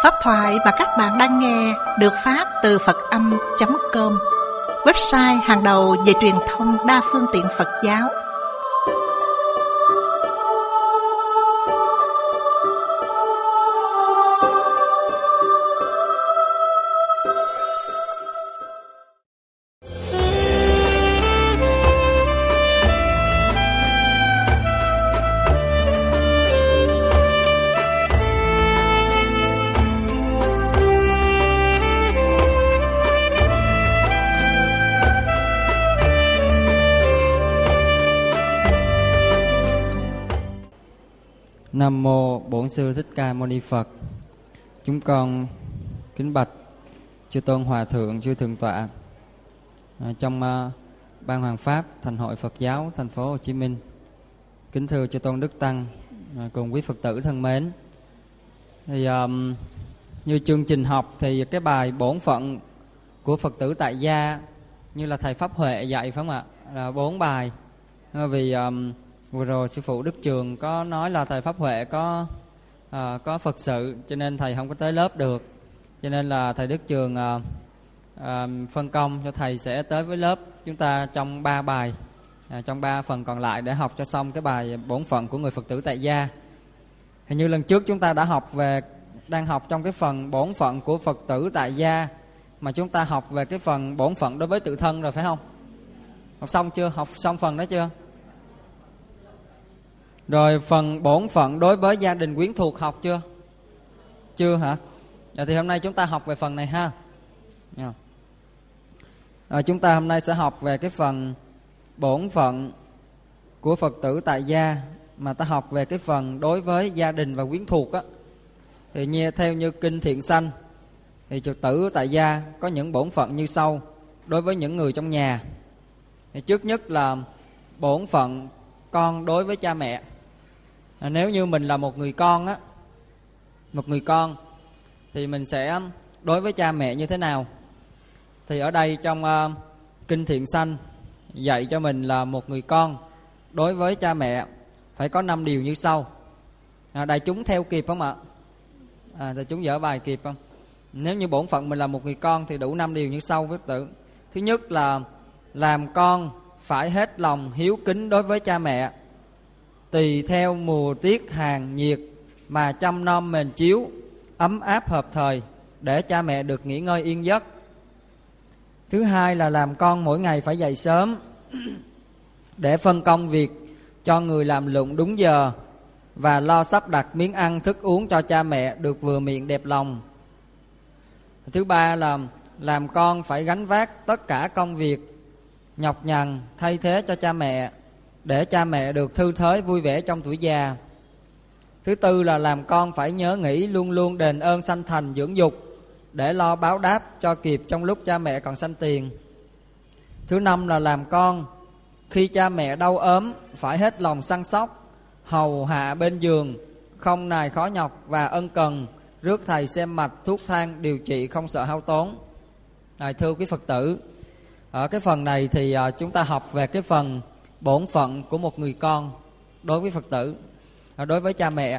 Pháp thoại mà các bạn đang nghe được phát từ Phật-âm.com, website hàng đầu về truyền thông đa phương tiện Phật giáo. Nam mô Bổn Sư Thích Ca Mâu Ni Phật. Chúng con kính bạch chư tôn hòa thượng, chư thượng tọa trong ban hoàng pháp Thành hội Phật giáo thành phố Hồ Chí Minh. Kính thưa chư tôn đức tăng cùng quý Phật tử thân mến. Thì như chương trình học thì cái bài bổn phận của Phật tử tại gia như là thầy Pháp Huệ dạy phải không ạ? Là 4 bài. Vì vừa rồi sư phụ Đức Trường có nói là thầy Pháp Huệ có Phật sự, cho nên thầy không có tới lớp được, cho nên là thầy Đức Trường phân công cho thầy sẽ tới với lớp chúng ta trong 3 bài, trong 3 phần còn lại để học cho xong cái bài bổn phận của người Phật tử tại gia. Hình như lần trước chúng ta đã đang học trong cái phần bổn phận của Phật tử tại gia, mà chúng ta học về cái phần bổn phận đối với tự thân rồi phải không? Học xong chưa? Học xong phần đó chưa? Rồi phần bổn phận đối với gia đình quyến thuộc học chưa? Chưa hả? Dạ thì hôm nay chúng ta học về phần này ha. Chúng ta hôm nay sẽ học về cái phần bổn phận của Phật tử tại gia, mà ta học về cái phần đối với gia đình và quyến thuộc á. Thì theo như Kinh Thiện Sanh thì Phật tử tại gia có những bổn phận như sau đối với những người trong nhà. Thì trước nhất là bổn phận con đối với cha mẹ. Nếu như mình là một người con á, một người con thì mình sẽ đối với cha mẹ như thế nào? Thì ở đây trong Kinh Thiện Sanh dạy cho mình là một người con đối với cha mẹ phải có 5 điều như sau. Đại chúng theo kịp không ạ? Đại chúng dở bài kịp không? Nếu như bổn phận mình là một người con thì đủ 5 điều như sau với tử. Thứ nhất là làm con phải hết lòng hiếu kính đối với cha mẹ, tùy theo mùa tiết hàng nhiệt mà chăm nom mền chiếu, ấm áp hợp thời để cha mẹ được nghỉ ngơi yên giấc. Thứ hai là làm con mỗi ngày phải dậy sớm để phân công việc cho người làm lụng đúng giờ và lo sắp đặt miếng ăn thức uống cho cha mẹ được vừa miệng đẹp lòng. Thứ ba là làm con phải gánh vác tất cả công việc nhọc nhằn thay thế cho cha mẹ để cha mẹ được thư thới vui vẻ trong tuổi già. Thứ tư là làm con phải nhớ nghĩ luôn luôn đền ơn sanh thành dưỡng dục để lo báo đáp cho kịp trong lúc cha mẹ còn sanh tiền. Thứ năm là làm con khi cha mẹ đau ốm phải hết lòng săn sóc, hầu hạ bên giường, không nài khó nhọc và ân cần, rước thầy xem mạch, thuốc thang, điều trị không sợ hao tốn. Thưa quý Phật tử, ở cái phần này thì chúng ta học về cái phần bổn phận của một người con đối với Phật tử, đối với cha mẹ.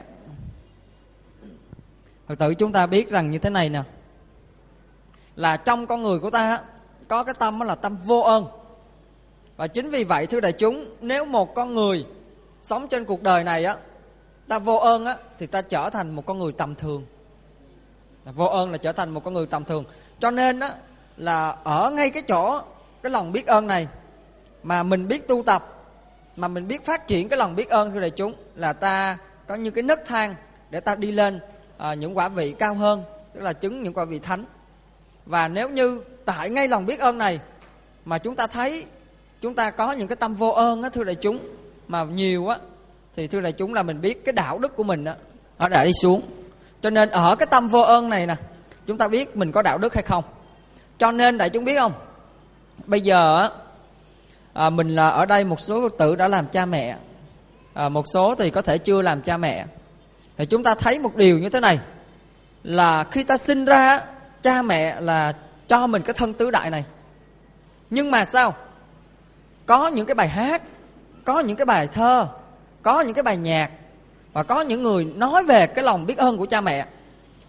Phật tử chúng ta biết rằng như thế này nè, là trong con người của ta có cái tâm là tâm vô ơn. Và chính vì vậy thưa đại chúng, nếu một con người sống trên cuộc đời này á, ta vô ơn á, thì ta trở thành một con người tầm thường. Vô ơn là trở thành một con người tầm thường. Cho nên á, là ở ngay cái chỗ cái lòng biết ơn này mà mình biết tu tập, mà mình biết phát triển cái lòng biết ơn thưa đại chúng, là ta có như cái nấc thang để ta đi lên những quả vị cao hơn, tức là chứng những quả vị thánh. Và nếu như tại ngay lòng biết ơn này mà chúng ta thấy chúng ta có những cái tâm vô ơn á thưa đại chúng, mà nhiều á, thì thưa đại chúng là mình biết cái đạo đức của mình á, nó đã đi xuống. Cho nên ở cái tâm vô ơn này nè, chúng ta biết mình có đạo đức hay không. Cho nên đại chúng biết không, bây giờ mình là ở đây một số Phật tử đã làm cha mẹ, một số thì có thể chưa làm cha mẹ. Thì chúng ta thấy một điều như thế này, là khi ta sinh ra, cha mẹ là cho mình cái thân tứ đại này. Nhưng mà sao? Có những cái bài hát, có những cái bài thơ, có những cái bài nhạc, và có những người nói về cái lòng biết ơn của cha mẹ.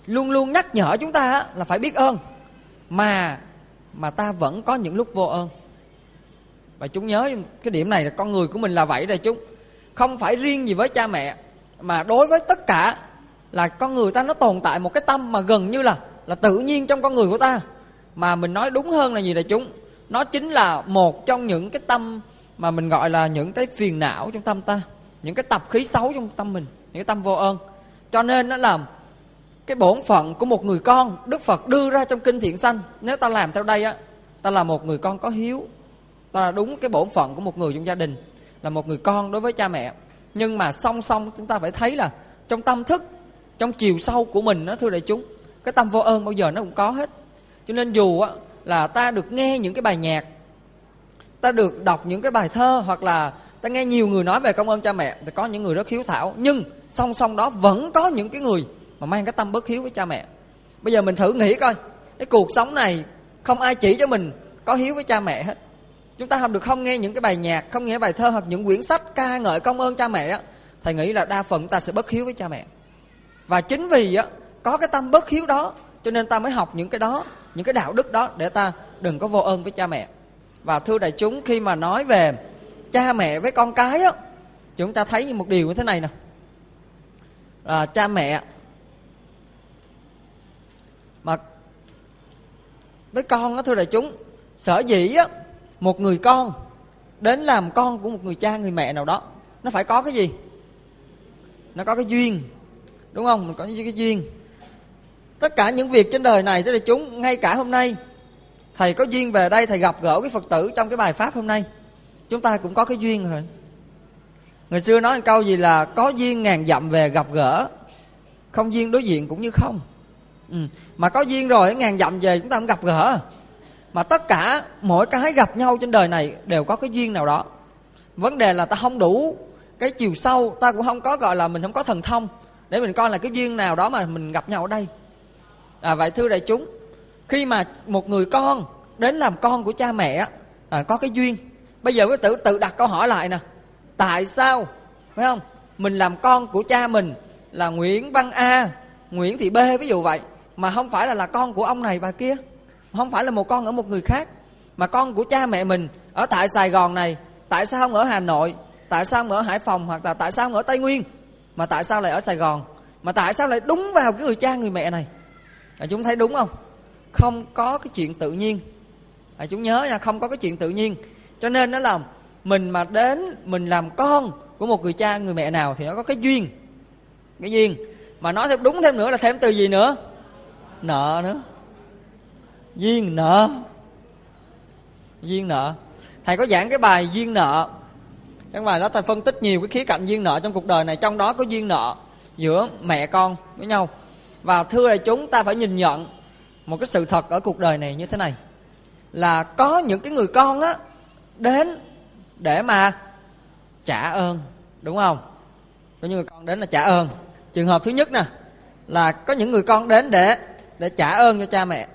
luôn luôn nhắc nhở chúng ta là phải biết ơn, mà ta vẫn có những lúc vô ơn. Và chúng nhớ cái điểm này là con người của mình là vậy rồi chúng. Không phải riêng gì với cha mẹ, mà đối với tất cả là con người ta nó tồn tại một cái tâm mà gần như là tự nhiên trong con người của ta. Mà mình nói đúng hơn là gì là chúng? Nó chính là một trong những cái tâm mà mình gọi là những cái phiền não trong tâm ta, những cái tập khí xấu trong tâm mình, những cái tâm vô ơn. Cho nên nó là cái bổn phận của một người con. Đức Phật đưa ra trong Kinh Thiện Sanh, nếu ta làm theo đây á, ta là một người con có hiếu, ta là đúng cái bổn phận của một người trong gia đình, là một người con đối với cha mẹ. Nhưng mà song song chúng ta phải thấy là trong tâm thức, trong chiều sâu của mình đó, thưa đại chúng, cái tâm vô ơn bao giờ nó cũng có hết. Cho nên dù á, là ta được nghe những cái bài nhạc, ta được đọc những cái bài thơ, hoặc là ta nghe nhiều người nói về công ơn cha mẹ, thì có những người rất hiếu thảo, nhưng song song đó vẫn có những cái người mà mang cái tâm bất hiếu với cha mẹ. Bây giờ mình thử nghĩ coi, cái cuộc sống này không ai chỉ cho mình có hiếu với cha mẹ hết. Chúng ta không nghe những cái bài nhạc, không nghe bài thơ hoặc những quyển sách ca ngợi công ơn cha mẹ á, thầy nghĩ là đa phần ta sẽ bất hiếu với cha mẹ. Và chính vì á, có cái tâm bất hiếu đó, cho nên ta mới học những cái đó, những cái đạo đức đó, để ta đừng có vô ơn với cha mẹ. Và thưa đại chúng, khi mà nói về cha mẹ với con cái á, chúng ta thấy một điều như thế này nè, là cha mẹ mà với con á, thưa đại chúng, sở dĩ á, một người con đến làm con của một người cha, người mẹ nào đó, nó phải có cái gì? Nó có cái duyên, đúng không? Mình có cái duyên. Tất cả những việc trên đời này, thưa đại chúng, ngay cả hôm nay thầy có duyên về đây, thầy gặp gỡ cái Phật tử trong cái bài pháp hôm nay, chúng ta cũng có cái duyên rồi. Người xưa nói một câu gì là có duyên ngàn dặm về gặp gỡ, không duyên đối diện cũng như không. Mà có duyên rồi ngàn dặm về chúng ta cũng gặp gỡ. Mà tất cả mỗi cái gặp nhau trên đời này đều có cái duyên nào đó. Vấn đề là ta không đủ cái chiều sâu, ta cũng không có gọi là mình không có thần thông để mình coi là cái duyên nào đó mà mình gặp nhau ở đây. Vậy thưa đại chúng, khi mà một người con đến làm con của cha mẹ có cái duyên. Bây giờ quý tử tự đặt câu hỏi lại nè, tại sao, phải không, mình làm con của cha mình là Nguyễn Văn A, Nguyễn Thị B ví dụ vậy, mà không phải là con của ông này bà kia, không phải là một con ở một người khác, mà con của cha mẹ mình ở tại Sài Gòn này, tại sao không ở Hà Nội, tại sao không ở Hải Phòng, hoặc là tại sao không ở Tây Nguyên, mà tại sao lại ở Sài Gòn, mà tại sao lại đúng vào cái người cha người mẹ này? Chúng thấy đúng không? Không có cái chuyện tự nhiên. Chúng nhớ nha, không có cái chuyện tự nhiên. Cho nên nó là mình mà đến mình làm con của một người cha người mẹ nào thì nó có cái duyên. Cái duyên. Mà nói thêm đúng thêm nữa là thêm từ gì nữa? Nợ nữa. Duyên nợ. Duyên nợ. Thầy có giảng cái bài duyên nợ. Cái bài đó thầy phân tích nhiều cái khía cạnh duyên nợ trong cuộc đời này. Trong đó có duyên nợ giữa mẹ con với nhau. Và thưa đại chúng, ta phải nhìn nhận một cái sự thật ở cuộc đời này như thế này, là có những cái người con á đến để mà trả ơn, đúng không? Có những người con đến là trả ơn. Trường hợp thứ nhất nè, là có những người con đến để trả ơn cho cha mẹ.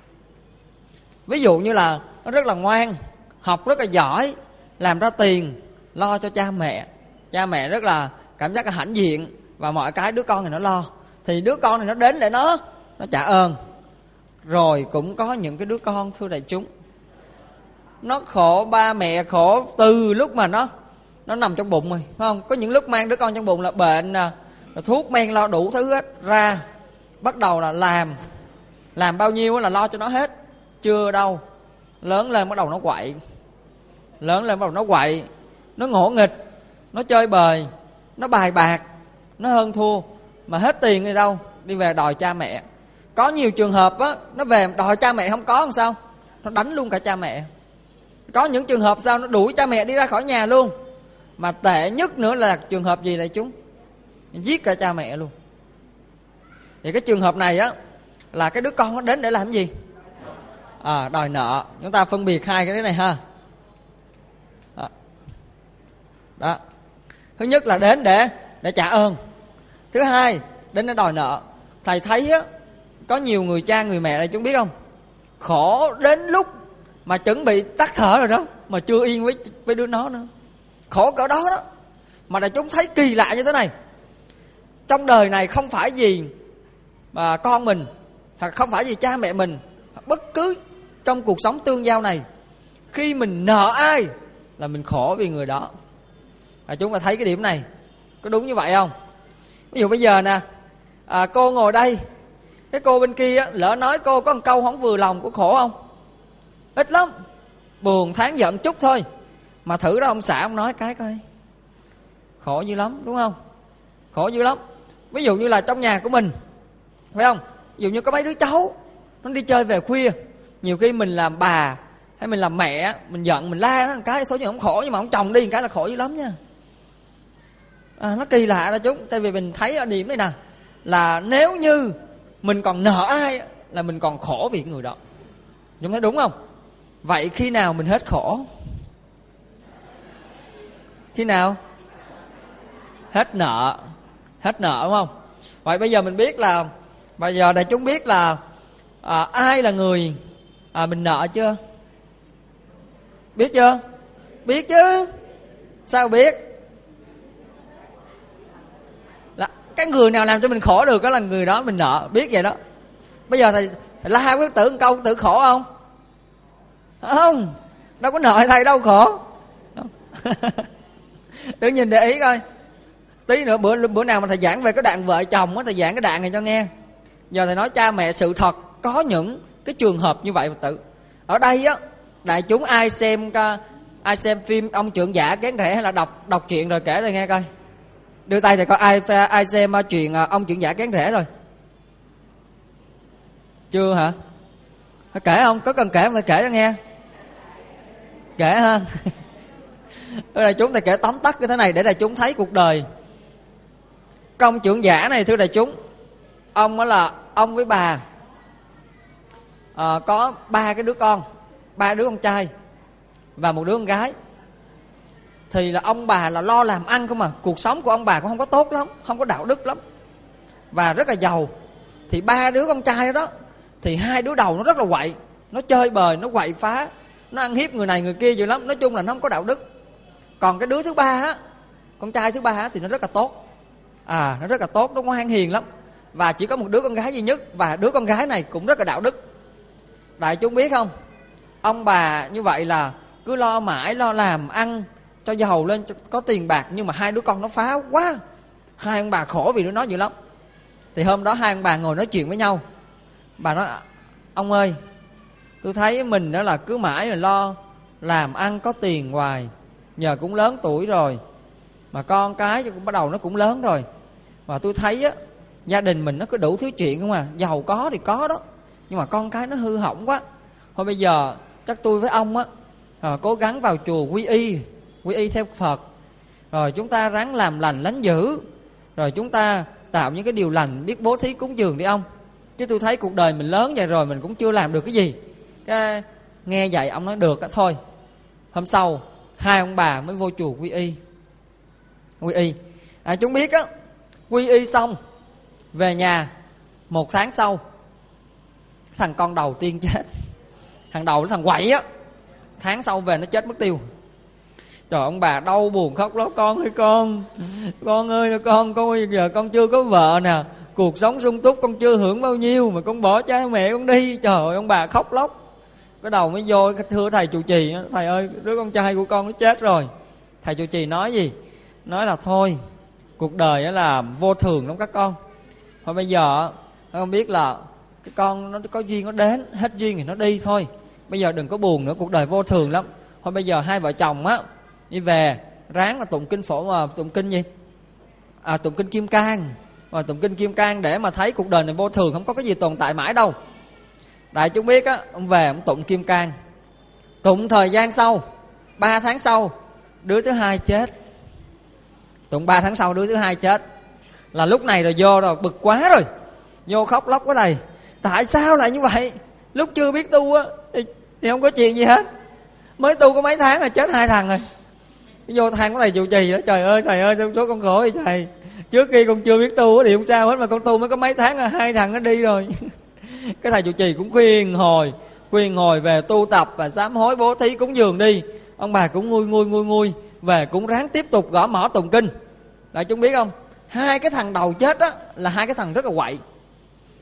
Ví dụ như là nó rất là ngoan, học rất là giỏi, làm ra tiền lo cho cha mẹ. Cha mẹ rất là cảm giác là hãnh diện, và mọi cái đứa con này nó lo, thì đứa con này nó đến để nó trả ơn. Rồi cũng có những cái đứa con, thưa đại chúng, nó khổ ba mẹ, khổ từ lúc mà nó nằm trong bụng rồi, phải không? Có những lúc mang đứa con trong bụng là bệnh nè, thuốc men lo đủ thứ hết ra, bắt đầu là làm bao nhiêu là lo cho nó hết. Chưa đâu, lớn lên bắt đầu nó quậy, nó ngỗ nghịch, nó chơi bời, nó bài bạc, nó hơn thua, mà hết tiền đi đâu, đi về đòi cha mẹ. Có nhiều trường hợp á, nó về đòi cha mẹ không có làm sao, nó đánh luôn cả cha mẹ. Có những trường hợp sao nó đuổi cha mẹ đi ra khỏi nhà luôn. Mà tệ nhất nữa là trường hợp gì lại chúng? Giết cả cha mẹ luôn. Thì cái trường hợp này á, là cái đứa con nó đến để làm gì? Đòi nợ. Chúng ta phân biệt hai cái này ha. Đó. Thứ nhất là đến để trả ơn. Thứ hai, đến để đòi nợ. Thầy thấy á, có nhiều người cha người mẹ này chúng biết không, khổ đến lúc mà chuẩn bị tắt thở rồi đó, mà chưa yên với đứa nó nữa. Khổ cỡ đó đó. Mà đại chúng thấy kỳ lạ như thế này, trong đời này không phải gì mà con mình, hoặc không phải vì cha mẹ mình, bất cứ trong cuộc sống tương giao này, khi mình nợ ai là mình khổ vì người đó. Chúng ta thấy cái điểm này có đúng như vậy không? Ví dụ bây giờ nè, cô ngồi đây, cái cô bên kia lỡ nói cô có một câu không vừa lòng, có khổ không? Ít lắm, buồn tháng giận chút thôi. Mà thử đó ông xã ông nói cái coi, khổ dữ lắm, đúng không? Khổ dữ lắm. Ví dụ như là trong nhà của mình, phải không? Ví dụ như có mấy đứa cháu nó đi chơi về khuya, nhiều khi mình làm bà hay mình làm mẹ, mình giận mình la nó một cái thôi nhưng không khổ, nhưng mà ông chồng đi một cái là khổ dữ lắm nha. Nó kỳ lạ đó chúng. Tại vì mình thấy ở điểm này nè, là nếu như mình còn nợ ai là mình còn khổ vì người đó. Chúng thấy đúng không? Vậy khi nào mình hết khổ? Khi nào? Hết nợ. Hết nợ, đúng không? Vậy bây giờ mình biết là, bây giờ đại chúng biết là ai là người mình nợ chưa? Biết chưa? Biết chứ. Sao biết? Là cái người nào làm cho mình khổ được đó là người đó mình nợ. Biết vậy đó. Bây giờ thầy la quyết tử một câu, tự khổ không? Không. Đâu có nợ thầy đâu khổ. Tự nhìn để ý coi. Tí nữa bữa nào mà thầy giảng về cái đoạn vợ chồng á, thầy giảng cái đoạn này cho nghe. Giờ thầy nói cha mẹ sự thật, có những cái trường hợp như vậy Phật tử. Ở đây á, đại chúng ai xem phim ông trưởng giả kén rẻ hay là đọc truyện rồi kể đây nghe coi. Đưa tay thì coi ai xem chuyện ông trưởng giả kén rẻ rồi. Chưa hả? Phải kể không? Có cần kể không? Thầy kể cho nghe. Kể ha. Thưa đại chúng, thầy kể tóm tắt cái thế này để đại chúng thấy cuộc đời. Ông trưởng giả này thưa đại chúng, ông đó là ông với bà có 3 cái đứa con, 3 đứa con trai và 1 đứa con gái. Thì là ông bà là lo làm ăn không mà. Cuộc sống của ông bà cũng không có tốt lắm, không có đạo đức lắm, và rất là giàu. Thì 3 đứa con trai đó thì 2 đứa đầu nó rất là quậy, nó chơi bời, nó quậy phá, nó ăn hiếp người này người kia dữ lắm. Nói chung là nó không có đạo đức. Còn cái đứa thứ 3 á, con trai thứ 3 á, thì nó rất là tốt. Nó rất là tốt, nó ngoan hiền lắm. Và chỉ có 1 đứa con gái duy nhất, và đứa con gái này cũng rất là đạo đức. Đại chúng biết không, ông bà như vậy là cứ lo mãi, lo làm ăn cho giàu lên, cho có tiền bạc. Nhưng mà 2 đứa con nó phá quá. 2 ông bà khổ vì nó dữ lắm. Thì hôm đó 2 ông bà ngồi nói chuyện với nhau. Bà nói, ông ơi, tôi thấy mình đó là cứ mãi là lo làm ăn có tiền hoài. Giờ cũng lớn tuổi rồi, mà con cái cũng bắt đầu nó cũng lớn rồi. Và tôi thấy á, gia đình mình nó có đủ thứ chuyện không à. Giàu có thì có đó, nhưng mà con cái nó hư hỏng quá. Thôi bây giờ chắc tôi với ông á cố gắng vào chùa quy y theo Phật. Rồi chúng ta ráng làm lành lánh dữ. Rồi chúng ta tạo những cái điều lành, biết bố thí cúng dường đi ông. Chứ tôi thấy cuộc đời mình lớn vậy rồi mình cũng chưa làm được cái gì. Cái nghe vậy ông nói được á, thôi. Hôm sau 2 ông bà mới vô chùa quy y. Chúng biết á, quy y xong về nhà 1 tháng sau, thằng con đầu tiên chết. Thằng đầu nó thằng quậy á, tháng sau về nó chết mất tiêu. Trời, ông bà đau buồn khóc lóc. Con ơi con ơi, giờ con chưa có vợ nè, cuộc sống sung túc con chưa hưởng bao nhiêu mà con bỏ cha mẹ con đi. Trời ơi, ông bà khóc lóc. Cái đầu mới vô thưa thầy trụ trì, thầy ơi, đứa con trai của con nó chết rồi. Thầy trụ trì nói gì? Nói là thôi, cuộc đời đó là vô thường lắm các con. Thôi bây giờ con biết là cái con nó có duyên nó đến, hết duyên thì nó đi thôi. Bây giờ đừng có buồn nữa, cuộc đời vô thường lắm. Thôi bây giờ 2 vợ chồng á đi về ráng là tụng kinh tụng kinh gì? Tụng kinh Kim Cang. Và tụng kinh Kim Cang để mà thấy cuộc đời này vô thường, không có cái gì tồn tại mãi đâu. Đại chúng biết á, ông về ông tụng Kim Cang. Tụng thời gian sau, 3 tháng sau, đứa thứ 2 chết. Tụng 3 tháng sau đứa thứ 2 chết. Là lúc này rồi vô rồi, bực quá rồi, vô khóc lóc cái này. Tại sao lại như vậy? Lúc chưa biết tu á thì không có chuyện gì hết. Mới tu có mấy tháng rồi chết 2 thằng rồi. Vô than của thầy trụ trì đó, trời ơi thầy ơi, số con khổ vậy thầy. Trước khi con chưa biết tu thì không sao hết, mà con tu mới có mấy tháng rồi 2 thằng nó đi rồi. Cái thầy trụ trì cũng khuyên hồi về tu tập và sám hối bố thí cúng dường đi. Ông bà cũng nguôi về cũng ráng tiếp tục gõ mõ tụng kinh. Đại chúng biết không, 2 cái thằng đầu chết đó là 2 cái thằng rất là quậy.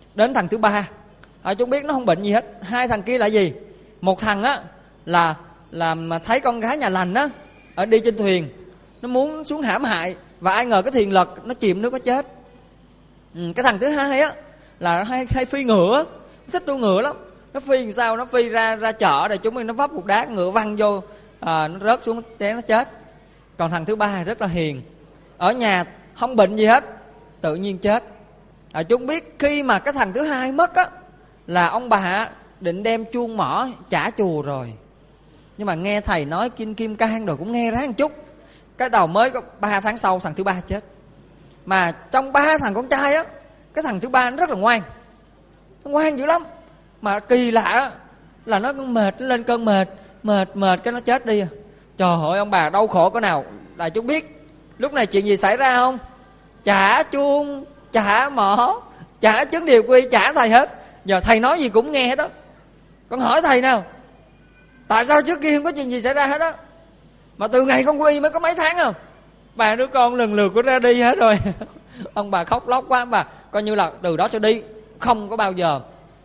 Đến thằng thứ ba, chúng biết nó không bệnh gì hết. Hai thằng kia là gì? Một thằng á là mà thấy con gái nhà lành á ở đi trên thuyền, nó muốn xuống hãm hại, và ai ngờ cái thuyền lật, nó chìm nước, nó chết. Cái thằng thứ hai á là hay phi ngựa, thích đua ngựa lắm. Nó phi làm sao? Nó phi ra chợ rồi chúng mình nó vấp cục đá, ngựa văng vô, nó rớt xuống té, nó chết. Còn thằng thứ ba rất là hiền, ở nhà không bệnh gì hết, tự nhiên chết. Chúng biết khi mà cái thằng thứ hai mất á là ông bà định đem chuông mỏ trả chùa rồi, nhưng mà nghe thầy nói kim cang rồi cũng nghe ráng một chút. Cái đầu mới có 3 tháng sau thằng thứ ba chết. Mà trong 3 thằng con trai á, cái thằng thứ ba nó rất là ngoan, nó ngoan dữ lắm. Mà kỳ lạ là nó mệt, nó lên cơn mệt cái nó chết đi. Trời ơi, ông bà đau khổ cỡ nào. Là chúng biết lúc này chuyện gì xảy ra không? Trả chuông, trả mỏ, trả chứng điều quy, trả thầy hết. Giờ thầy nói gì cũng nghe hết đó. Con hỏi thầy nào, tại sao trước kia không có chuyện gì xảy ra hết đó, mà từ ngày con quy mới có mấy tháng không? Ba đứa con lần lượt có ra đi hết rồi. Ông bà khóc lóc quá. Ông bà coi như là từ đó cho đi không có bao giờ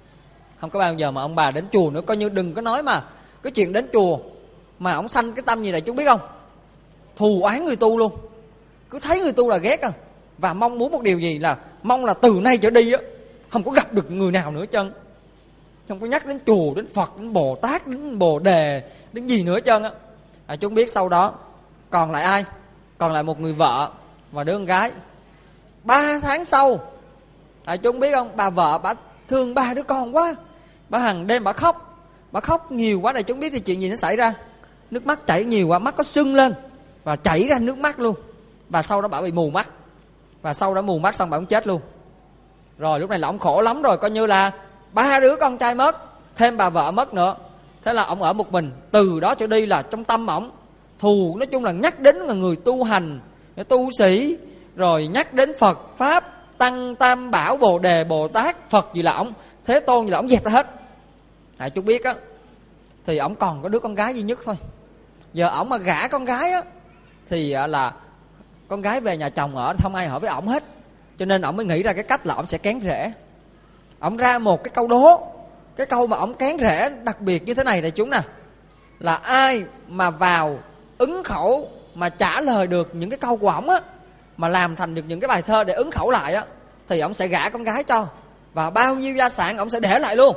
mà ông bà đến chùa nữa. Coi như đừng có nói mà cái chuyện đến chùa mà ông sanh cái tâm gì này, chú biết không? Thù oán người tu luôn, cứ thấy người tu là ghét à. Và mong muốn một điều gì là mong là từ nay trở đi á không có gặp được người nào nữa chân, không có nhắc đến chùa, đến Phật, đến Bồ Tát, đến Bồ Đề, đến gì nữa chân á. Chúng biết sau đó còn lại ai? Còn lại một người vợ và đứa con gái. 3 tháng sau, chúng biết không, bà vợ bà thương 3 đứa con quá, bà hàng đêm bà khóc nhiều quá. Này chúng biết thì chuyện gì nó xảy ra? Nước mắt chảy nhiều quá, mắt có sưng lên và chảy ra nước mắt luôn. Và sau đó bà bị mù mắt, và sau đó mù mắt xong bà cũng chết luôn. Rồi lúc này là ông khổ lắm rồi, coi như là 3 đứa con trai mất, thêm bà vợ mất nữa. Thế là ông ở một mình. Từ đó trở đi là trong tâm ổng thù, nói chung là nhắc đến là người tu hành, tu sĩ, rồi nhắc đến Phật Pháp Tăng Tam Bảo Bồ Đề Bồ Tát Phật gì là ổng, Thế Tôn gì là ổng dẹp ra hết. Chú biết á, thì ổng còn có đứa con gái duy nhất thôi. Giờ ổng mà gả con gái á thì là con gái về nhà chồng ở, không ai hỏi với ổng hết. Cho nên ổng mới nghĩ ra cái cách là ổng sẽ kén rễ. Ổng ra một cái câu đố, cái câu mà ổng kén rễ đặc biệt như thế này này chúng nè, là ai mà vào ứng khẩu mà trả lời được những cái câu của ổng á, mà làm thành được những cái bài thơ để ứng khẩu lại á, thì ổng sẽ gả con gái cho, và bao nhiêu gia sản ổng sẽ để lại luôn.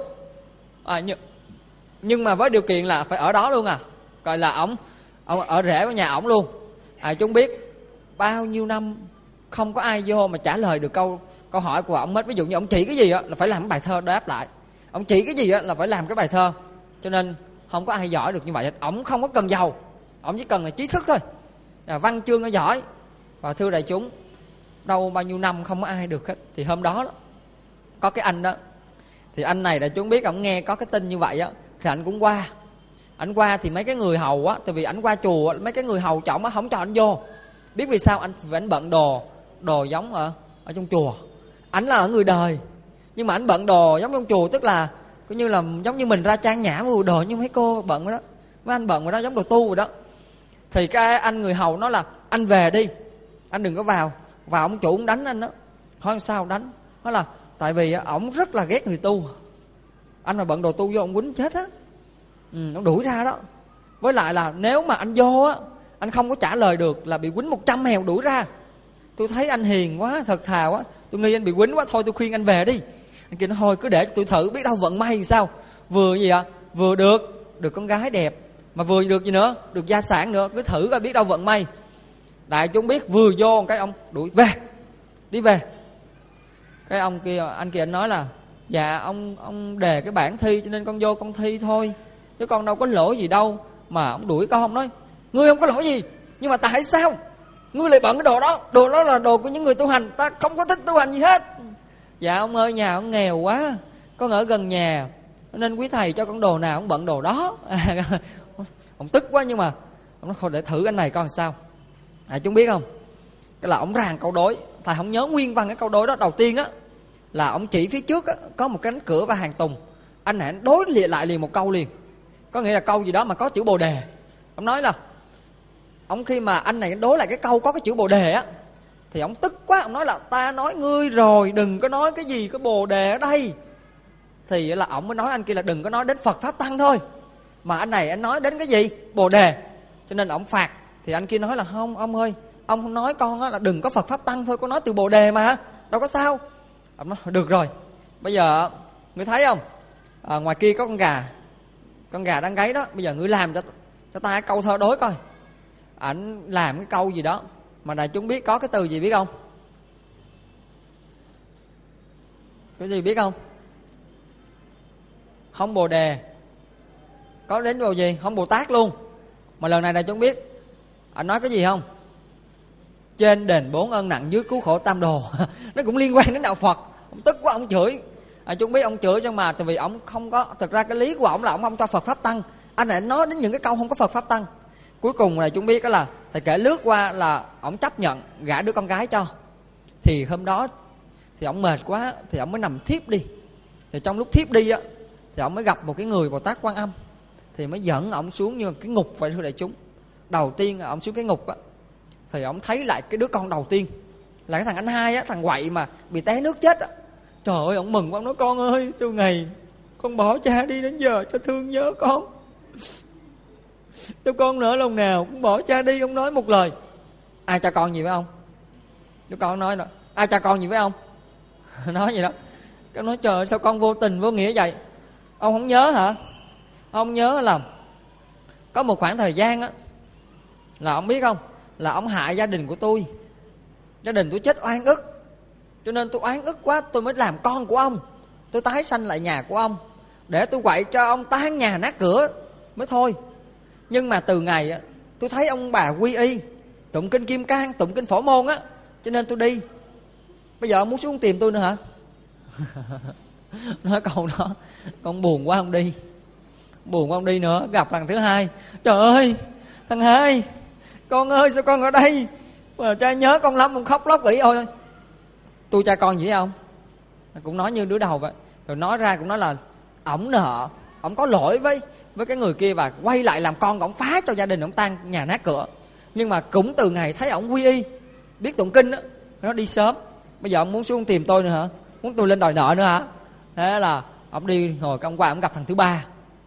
Nhưng mà với điều kiện là phải ở đó luôn gọi là ổng ở rể với nhà ổng luôn. Chúng biết bao nhiêu năm không có ai vô mà trả lời được câu hỏi của ổng hết. Ví dụ như ổng chỉ cái gì á là phải làm cái bài thơ đáp lại, ổng chỉ cái gì á là phải làm cái bài thơ. Cho nên không có ai giỏi được như vậy. Ổng không có cần giàu, ổng chỉ cần là trí thức thôi, văn chương nó giỏi. Và thưa đại chúng, đâu bao nhiêu năm không có ai được hết. Thì hôm đó có cái anh đó, thì anh này đại chúng biết, ổng nghe có cái tin như vậy á thì anh cũng qua. Anh qua thì mấy cái người hầu á, tại vì anh qua chùa, mấy cái người hầu trọng á không cho anh vô. Biết vì sao? Anh bận đồ giống ở trong chùa. Anh là ở người đời, nhưng mà anh bận đồ giống trong chùa, tức là coi như là giống như mình ra trang nhã mua đồ như mấy cô bận rồi đó, mấy anh bận rồi đó, giống đồ tu rồi đó. Thì cái anh người hầu nói là anh về đi, anh đừng có vào ông chủ cũng đánh anh đó. Hỏi sao đánh? Nói là tại vì ổng rất là ghét người tu, anh mà bận đồ tu vô ông quýnh chết á. Ông đuổi ra đó. Với lại là nếu mà anh vô á, anh không có trả lời được là bị quýnh 100 hèo đuổi ra. Tôi thấy anh hiền quá, thật thà quá, tôi nghi anh bị quýnh quá, thôi tôi khuyên anh về đi. Anh kia nói thôi cứ để cho tôi thử, biết đâu vận may làm sao. Vừa gì ạ? Vừa được con gái đẹp, mà vừa được gì nữa, được gia sản nữa, cứ thử coi biết đâu vận may. Đại chúng biết vừa vô cái ông đuổi về, đi về. Cái ông kia, anh kia anh nói là dạ ông đề cái bản thi cho nên con vô con thi thôi, chứ con đâu có lỗi gì đâu. Mà ông đuổi con, nói ngươi không có lỗi gì, nhưng mà tại sao ngươi lại bận cái đồ đó? Đồ đó là đồ của những người tu hành, ta không có thích tu hành gì hết. Dạ ông ơi, nhà ông nghèo quá, con ở gần nhà nên quý thầy cho con đồ nào ông bận đồ đó. Ông tức quá, nhưng mà ông nói thôi để thử anh này coi làm sao. Chúng biết không, cái là ông ràng câu đối. Thầy không nhớ nguyên văn cái câu đối đó. Đầu tiên á là ông chỉ phía trước á, có một cánh cửa và hàng tùng. Anh này anh đối lại liền một câu liền, có nghĩa là câu gì đó mà có chữ Bồ Đề. Ông nói là ông khi mà anh này đối lại cái câu có cái chữ Bồ Đề á, Thì ông tức quá, ông nói là ta nói ngươi rồi, đừng có nói cái gì cái Bồ Đề ở đây. Thì là ông mới nói anh kia là đừng có nói đến Phật Pháp Tăng thôi, mà anh này anh nói đến cái gì? Bồ Đề. Cho nên ông phạt. Thì anh kia nói là không ông ơi, ông không nói con là đừng có Phật Pháp Tăng thôi, con nói từ Bồ Đề mà, đâu có sao. Ông nói được rồi, bây giờ ngươi thấy không, ngoài kia có con gà đang gáy đó, bây giờ ngươi làm cho ta câu thơ đối coi. Ảnh làm cái câu gì đó mà đại chúng biết có cái từ gì biết không? Cái gì biết không? Không Bồ Đề, có đến vào gì? Không Bồ Tát luôn. Mà lần này đại chúng biết ảnh nói cái gì không? Trên đền 4 ân nặng, dưới cứu khổ tam đồ. Nó cũng liên quan đến đạo Phật. Ông tức quá ông chửi. Chúng biết ông chửi, nhưng mà tại vì ông không có, thực ra cái lý của ông là ông không cho Phật Pháp Tăng. Anh này nói đến những cái câu không có Phật Pháp Tăng. Cuối cùng là chúng biết đó là thầy kể lướt qua là ông chấp nhận gả đứa con gái cho. Thì hôm đó thì ông mệt quá, thì ông mới nằm thiếp đi. Thì trong lúc thiếp đi á, thì ông mới gặp một cái người Bồ Tát Quan Âm. Thì mới dẫn ông xuống như cái ngục vậy thưa đại chúng. Đầu tiên ông xuống cái ngục á, thì ông thấy lại cái đứa con đầu tiên là cái thằng anh hai á, thằng quậy mà bị té nước chết á. Trời ơi, ông mừng quá, ông nói con ơi, từ ngày con bỏ cha đi đến giờ cho thương nhớ con, cho con nỡ lòng nào cũng bỏ cha đi. Ông nói một lời, ai cha con gì với ông? Đứa con nói rồi, ai cha con gì với ông? Nói vậy đó. Cái nói trời ơi, sao con vô tình vô nghĩa vậy? Ông không nhớ hả? Ông nhớ là có một khoảng thời gian á, là ông biết không, là ông hại gia đình của tôi. Gia đình tôi chết oan ức, cho nên tôi oán ức quá, tôi mới làm con của ông. Tôi tái sanh lại nhà của ông, để tôi quậy cho ông tan nhà nát cửa mới thôi. Nhưng mà từ ngày tôi thấy ông bà quy y, tụng kinh Kim Cang, tụng kinh Phổ Môn á, cho nên tôi đi. Bây giờ ông muốn xuống tìm tôi nữa hả? Nói câu đó, con buồn quá không đi. Buồn quá không đi nữa. Gặp lần thứ hai, trời ơi thằng hai, con ơi sao con ở đây mà cha nhớ con lắm, con khóc lóc ỉ ôi. Tôi cha con gì với ông? Cũng nói như đứa đầu vậy. Rồi nói ra cũng nói là ổng nợ, ổng có lỗi với cái người kia, và quay lại làm con ổng, phá cho gia đình ổng tan nhà nát cửa. Nhưng mà cũng từ ngày thấy ổng quy y, biết tụng kinh đó, nó đi sớm. Bây giờ ông muốn xuống tìm tôi nữa hả? Muốn tôi lên đòi nợ nữa hả? Thế là ông đi ngồi, ông qua ông gặp thằng thứ ba.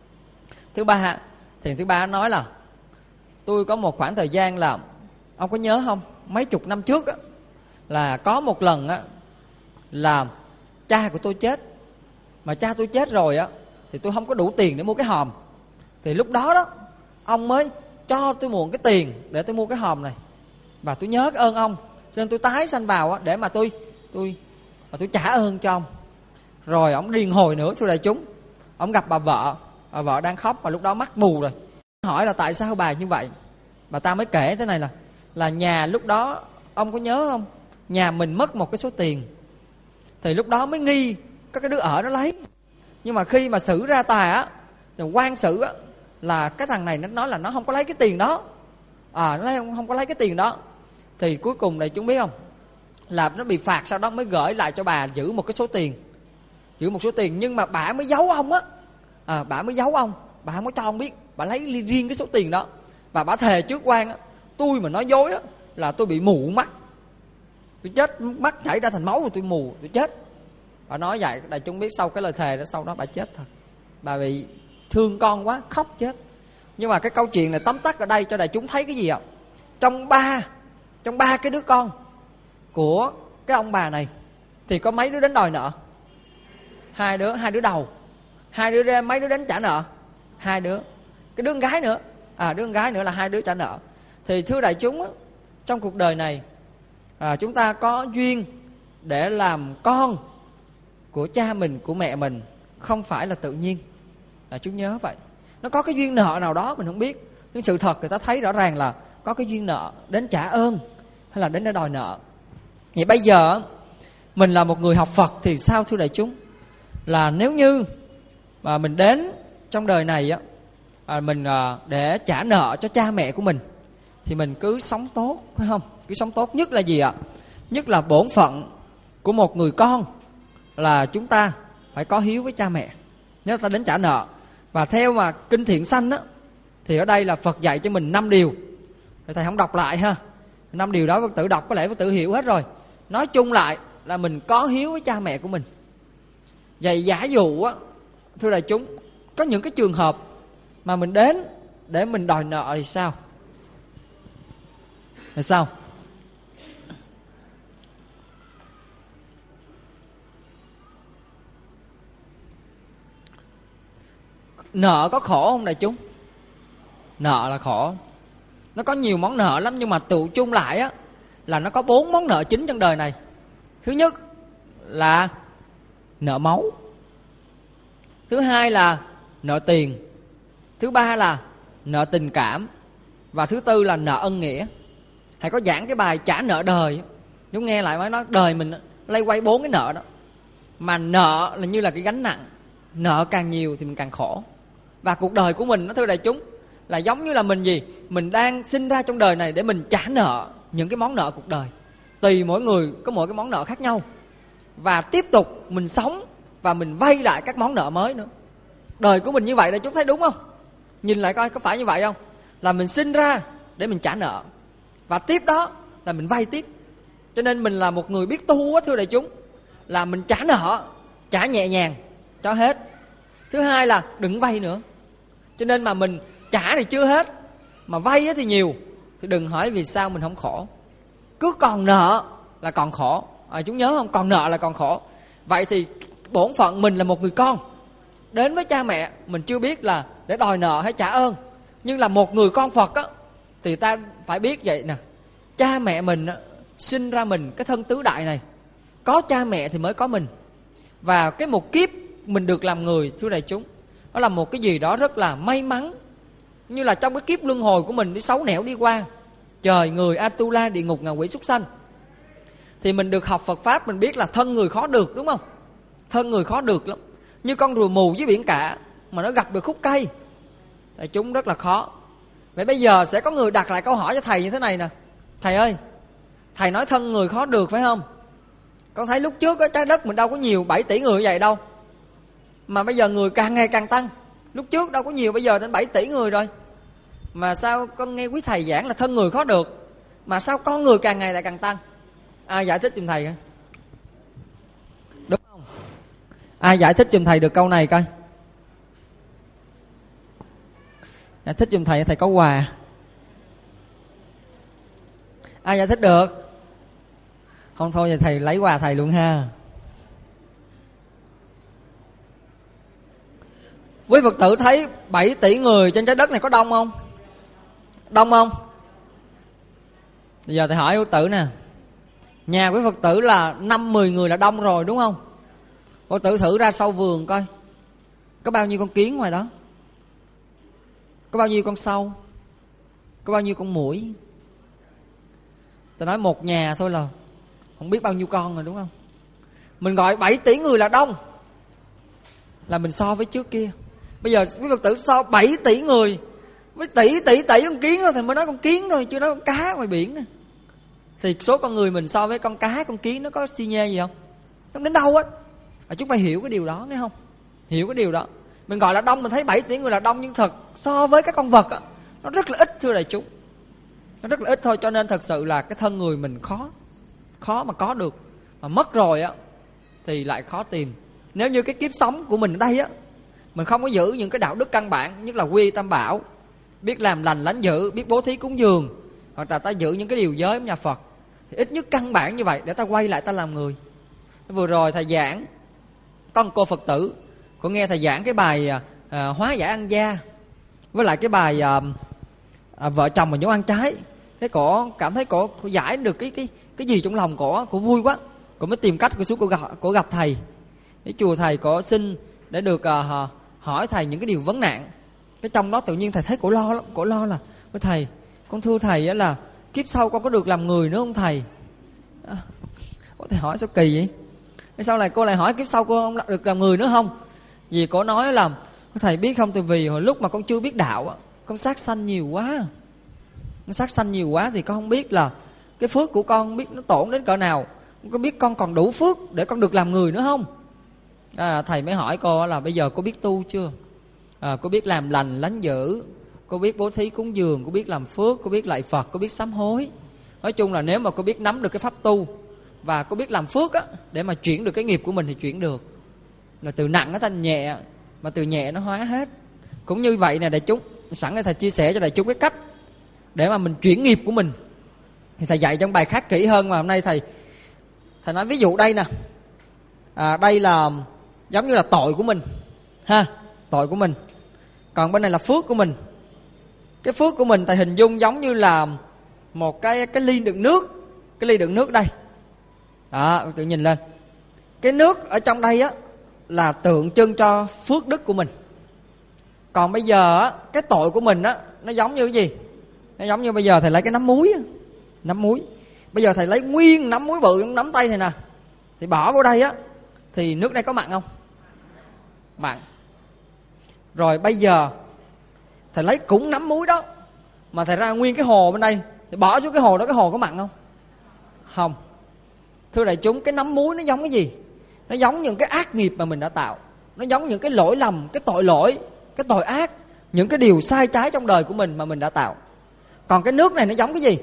Thì thứ ba nói là tôi có một khoảng thời gian là, ông có nhớ không, mấy chục năm trước á, là có một lần á là cha của tôi chết. Mà cha tôi chết rồi á, thì tôi không có đủ tiền để mua cái hòm. Thì lúc đó đó, ông mới cho tôi mượn cái tiền để tôi mua cái hòm này. Và tôi nhớ cái ơn ông, cho nên tôi tái sanh vào á, để mà tôi trả ơn cho ông. Rồi ông điên hồi nữa thưa đại chúng. Ông gặp bà vợ đang khóc, và lúc đó mắt mù rồi. Hỏi là tại sao bà như vậy? Bà ta mới kể thế này là nhà lúc đó, ông có nhớ không, nhà mình mất một cái số tiền. Thì lúc đó mới nghi có cái đứa ở nó lấy. Nhưng mà khi mà xử ra tòa á, thì quan xử á, là cái thằng này nó nói là nó không có lấy cái tiền đó. Nó không có lấy cái tiền đó. Thì cuối cùng này chúng biết không, là nó bị phạt, sau đó mới gửi lại cho bà giữ một cái số tiền. Giữ một số tiền, nhưng mà bà mới giấu ông á. Bà mới giấu ông, bà không có cho ông biết. Bà lấy riêng cái số tiền đó. Và bà thề trước quan á, tôi mà nói dối á là tôi bị mù mắt, tôi chết, mắt chảy ra thành máu rồi tôi mù, tôi chết. Bà nói vậy, đại chúng biết sau cái lời thề đó, sau đó bà chết thật. Bà bị thương con quá, khóc chết. Nhưng mà cái câu chuyện này tóm tắt ở đây cho đại chúng thấy cái gì ạ? Trong ba cái đứa con của cái ông bà này thì có mấy đứa đến đòi nợ? Hai đứa đầu. Mấy đứa đến trả nợ? 2 đứa. Cái đứa con gái nữa, đứa con gái nữa là 2 đứa trả nợ. Thì thưa đại chúng, trong cuộc đời này chúng ta có duyên để làm con của cha mình, của mẹ mình, không phải là tự nhiên. Chúng nhớ vậy. Nó có cái duyên nợ nào đó mình không biết. Nhưng sự thật người ta thấy rõ ràng là có cái duyên nợ đến trả ơn, hay là đến để đòi nợ. Vậy bây giờ mình là một người học Phật thì sao thưa đại chúng? Là nếu như mà mình đến trong đời này á, mình để trả nợ cho cha mẹ của mình, thì mình cứ sống tốt, phải không? Cứ sống tốt. Nhất là gì ạ? Nhất là bổn phận của một người con là chúng ta phải có hiếu với cha mẹ, nếu ta đến trả nợ. Và theo mà kinh Thiện Sanh á, thì ở đây là Phật dạy cho mình 5 điều. Thầy không đọc lại ha. 5 điều đó Phật tử đọc có lẽ Phật tử hiểu hết rồi. Nói chung lại là mình có hiếu với cha mẹ của mình. Vậy giả dụ á, thưa đại chúng, có những cái trường hợp mà mình đến để mình đòi nợ thì sao? Là sao? Nợ có khổ không đại chúng? Nợ là khổ. Nó có nhiều món nợ lắm, nhưng mà tụ chung lại á là nó có 4 món nợ chính trong đời này. Thứ nhất là nợ máu. Thứ hai là nợ tiền. Thứ ba là nợ tình cảm. Và thứ tư là nợ ân nghĩa. Hãy có giảng cái bài trả nợ đời, chúng nghe lại mới nói đời mình lay quay 4 cái nợ đó. Mà nợ là như là cái gánh nặng, nợ càng nhiều thì mình càng khổ. Và cuộc đời của mình nó thưa đại chúng là giống như là mình gì? Mình đang sinh ra trong đời này để mình trả nợ những cái món nợ cuộc đời. Tùy mỗi người có mỗi cái món nợ khác nhau. Và tiếp tục mình sống và mình vay lại các món nợ mới nữa. Đời của mình như vậy đại chúng thấy đúng không? Nhìn lại coi có phải như vậy không? Là mình sinh ra để mình trả nợ, và tiếp đó là mình vay tiếp. Cho nên mình là một người biết tu á thưa đại chúng, là mình trả nợ, trả nhẹ nhàng cho hết. Thứ hai là đừng vay nữa. Cho nên mà mình trả thì chưa hết, mà vay thì nhiều, thì đừng hỏi vì sao mình không khổ. Cứ còn nợ là còn khổ. Chúng nhớ không? Còn nợ là còn khổ. Vậy thì bổn phận mình là một người con, đến với cha mẹ mình chưa biết là để đòi nợ hay trả ơn. Nhưng là một người con Phật á, thì ta phải biết vậy nè. Cha mẹ mình á, sinh ra mình cái thân tứ đại này, có cha mẹ thì mới có mình. Và cái một kiếp mình được làm người thưa đại chúng, nó là một cái gì đó rất là may mắn. Như là trong cái kiếp luân hồi của mình đi xấu nẻo đi qua, trời người Atula, địa ngục ngạ quỷ súc sanh, thì mình được học Phật Pháp, mình biết là thân người khó được, đúng không? Thân người khó được lắm. Như con rùa mù dưới biển cả mà nó gặp được khúc cây, đại chúng rất là khó. Vậy bây giờ sẽ có người đặt lại câu hỏi cho thầy như thế này nè: thầy ơi, thầy nói thân người khó được phải không? Con thấy lúc trước á, trái đất mình đâu có nhiều 7 tỷ người như vậy đâu, mà bây giờ người càng ngày càng tăng. Lúc trước đâu có nhiều, bây giờ đến 7 tỷ người rồi. Mà sao con nghe quý thầy giảng là thân người khó được, mà sao con người càng ngày lại càng tăng? Ai giải thích giùm thầy coi, đúng không? Ai giải thích giùm thầy được câu này coi? Giải thích giùm thầy, thầy có quà. Ai giải thích được? Không thôi thì thầy lấy quà thầy luôn ha. Quý Phật tử thấy 7 tỷ người trên trái đất này có đông không? Đông không? Bây giờ thầy hỏi Phật tử nè, nhà quý Phật tử là 5-10 người là đông rồi đúng không? Phật tử thử ra sau vườn coi, có bao nhiêu con kiến ngoài đó? Có bao nhiêu con sâu? Có bao nhiêu con muỗi? Ta nói một nhà thôi là không biết bao nhiêu con rồi đúng không? Mình gọi 7 tỷ người là đông, là mình so với trước kia. Bây giờ quý Phật tử so 7 tỷ người với tỷ con kiến thôi thì mới nói con kiến thôi, chưa nói con cá ngoài biển nữa. Thì số con người mình so với con cá, con kiến nó có xi nhê gì không? Không đến đâu hết. Chúng phải hiểu cái điều đó, nghe không? Hiểu cái điều đó. Mình gọi là đông, mình thấy 7 tỷ người là đông, nhưng thật so với các con vật á, nó rất là ít thưa đại chúng. Nó rất là ít thôi. Cho nên thật sự là cái thân người mình khó mà có được. Mà mất rồi á thì lại khó tìm. Nếu như cái kiếp sống của mình ở đây á, mình không có giữ những cái đạo đức căn bản, nhất là quy tam bảo, biết làm lành lánh dữ, biết bố thí cúng dường, hoặc là ta giữ những cái điều giới của nhà Phật, thì ít nhất căn bản như vậy để ta quay lại ta làm người. Vừa rồi thầy giảng, có một cô Phật tử, cô nghe thầy giảng cái bài hóa giải ăn gia, với lại cái bài vợ chồng mà nhổ ăn trái. Thế cổ cảm thấy cổ giải được cái gì trong lòng cổ vui quá. Cổ mới tìm cách cô xuống cổ gặp thầy. Cái chùa thầy cổ xin để được hỏi thầy những cái điều vấn nạn. Cái trong đó tự nhiên thầy thấy cổ lo lắm. Cổ lo là: với thầy, con thưa thầy á, là kiếp sau con có được làm người nữa không thầy? Thầy hỏi sao kỳ vậy? Cái sau này cô lại hỏi kiếp sau cô không được làm người nữa không? Vì cổ nói là: thầy biết không, từ vì hồi lúc mà con chưa biết đạo á, con sát sanh nhiều quá. Con sát sanh nhiều quá thì con không biết là cái phước của con biết nó tổn đến cỡ nào. Con có biết con còn đủ phước để con được làm người nữa không? Thầy mới hỏi cô là: bây giờ cô biết tu chưa? Cô biết làm lành lánh dữ, cô biết bố thí cúng dường, cô biết làm phước, cô biết lạy Phật, cô biết sám hối, Nói chung là nếu mà cô biết nắm được cái pháp tu và cô biết làm phước á, để mà chuyển được cái nghiệp của mình thì chuyển được. Rồi từ nặng nó thành nhẹ, mà từ nhẹ nó hóa hết. Cũng như vậy nè đại chúng, sẵn đây thầy chia sẻ cho đại chúng cái cách để mà mình chuyển nghiệp của mình. Thì thầy dạy trong bài khác kỹ hơn, mà hôm nay thầy nói ví dụ đây nè. Đây là giống như là tội của mình ha, tội của mình. Còn bên này là phước của mình. Cái phước của mình thầy hình dung giống như là một cái ly đựng nước. Cái ly đựng nước đây. Đó, tự nhìn lên. Cái nước ở trong đây á là tượng trưng cho phước đức của mình. Còn bây giờ á, cái tội của mình á, nó giống như cái gì? Nó giống như bây giờ thầy lấy cái nắm muối á. Nắm muối. Bây giờ thầy lấy nguyên nắm muối bự, nắm tay thầy nè, thì bỏ vào đây á, thì nước đây có mặn không? Mặn. Rồi bây giờ thầy lấy cũng nắm muối đó, mà thầy ra nguyên cái hồ bên đây, thì bỏ xuống cái hồ đó, cái hồ có mặn không? Không. Thưa đại chúng, cái nắm muối nó giống cái gì? Nó giống những cái ác nghiệp mà mình đã tạo. Nó giống những cái lỗi lầm, cái tội lỗi, cái tội ác, những cái điều sai trái trong đời của mình mà mình đã tạo. Còn cái nước này nó giống cái gì?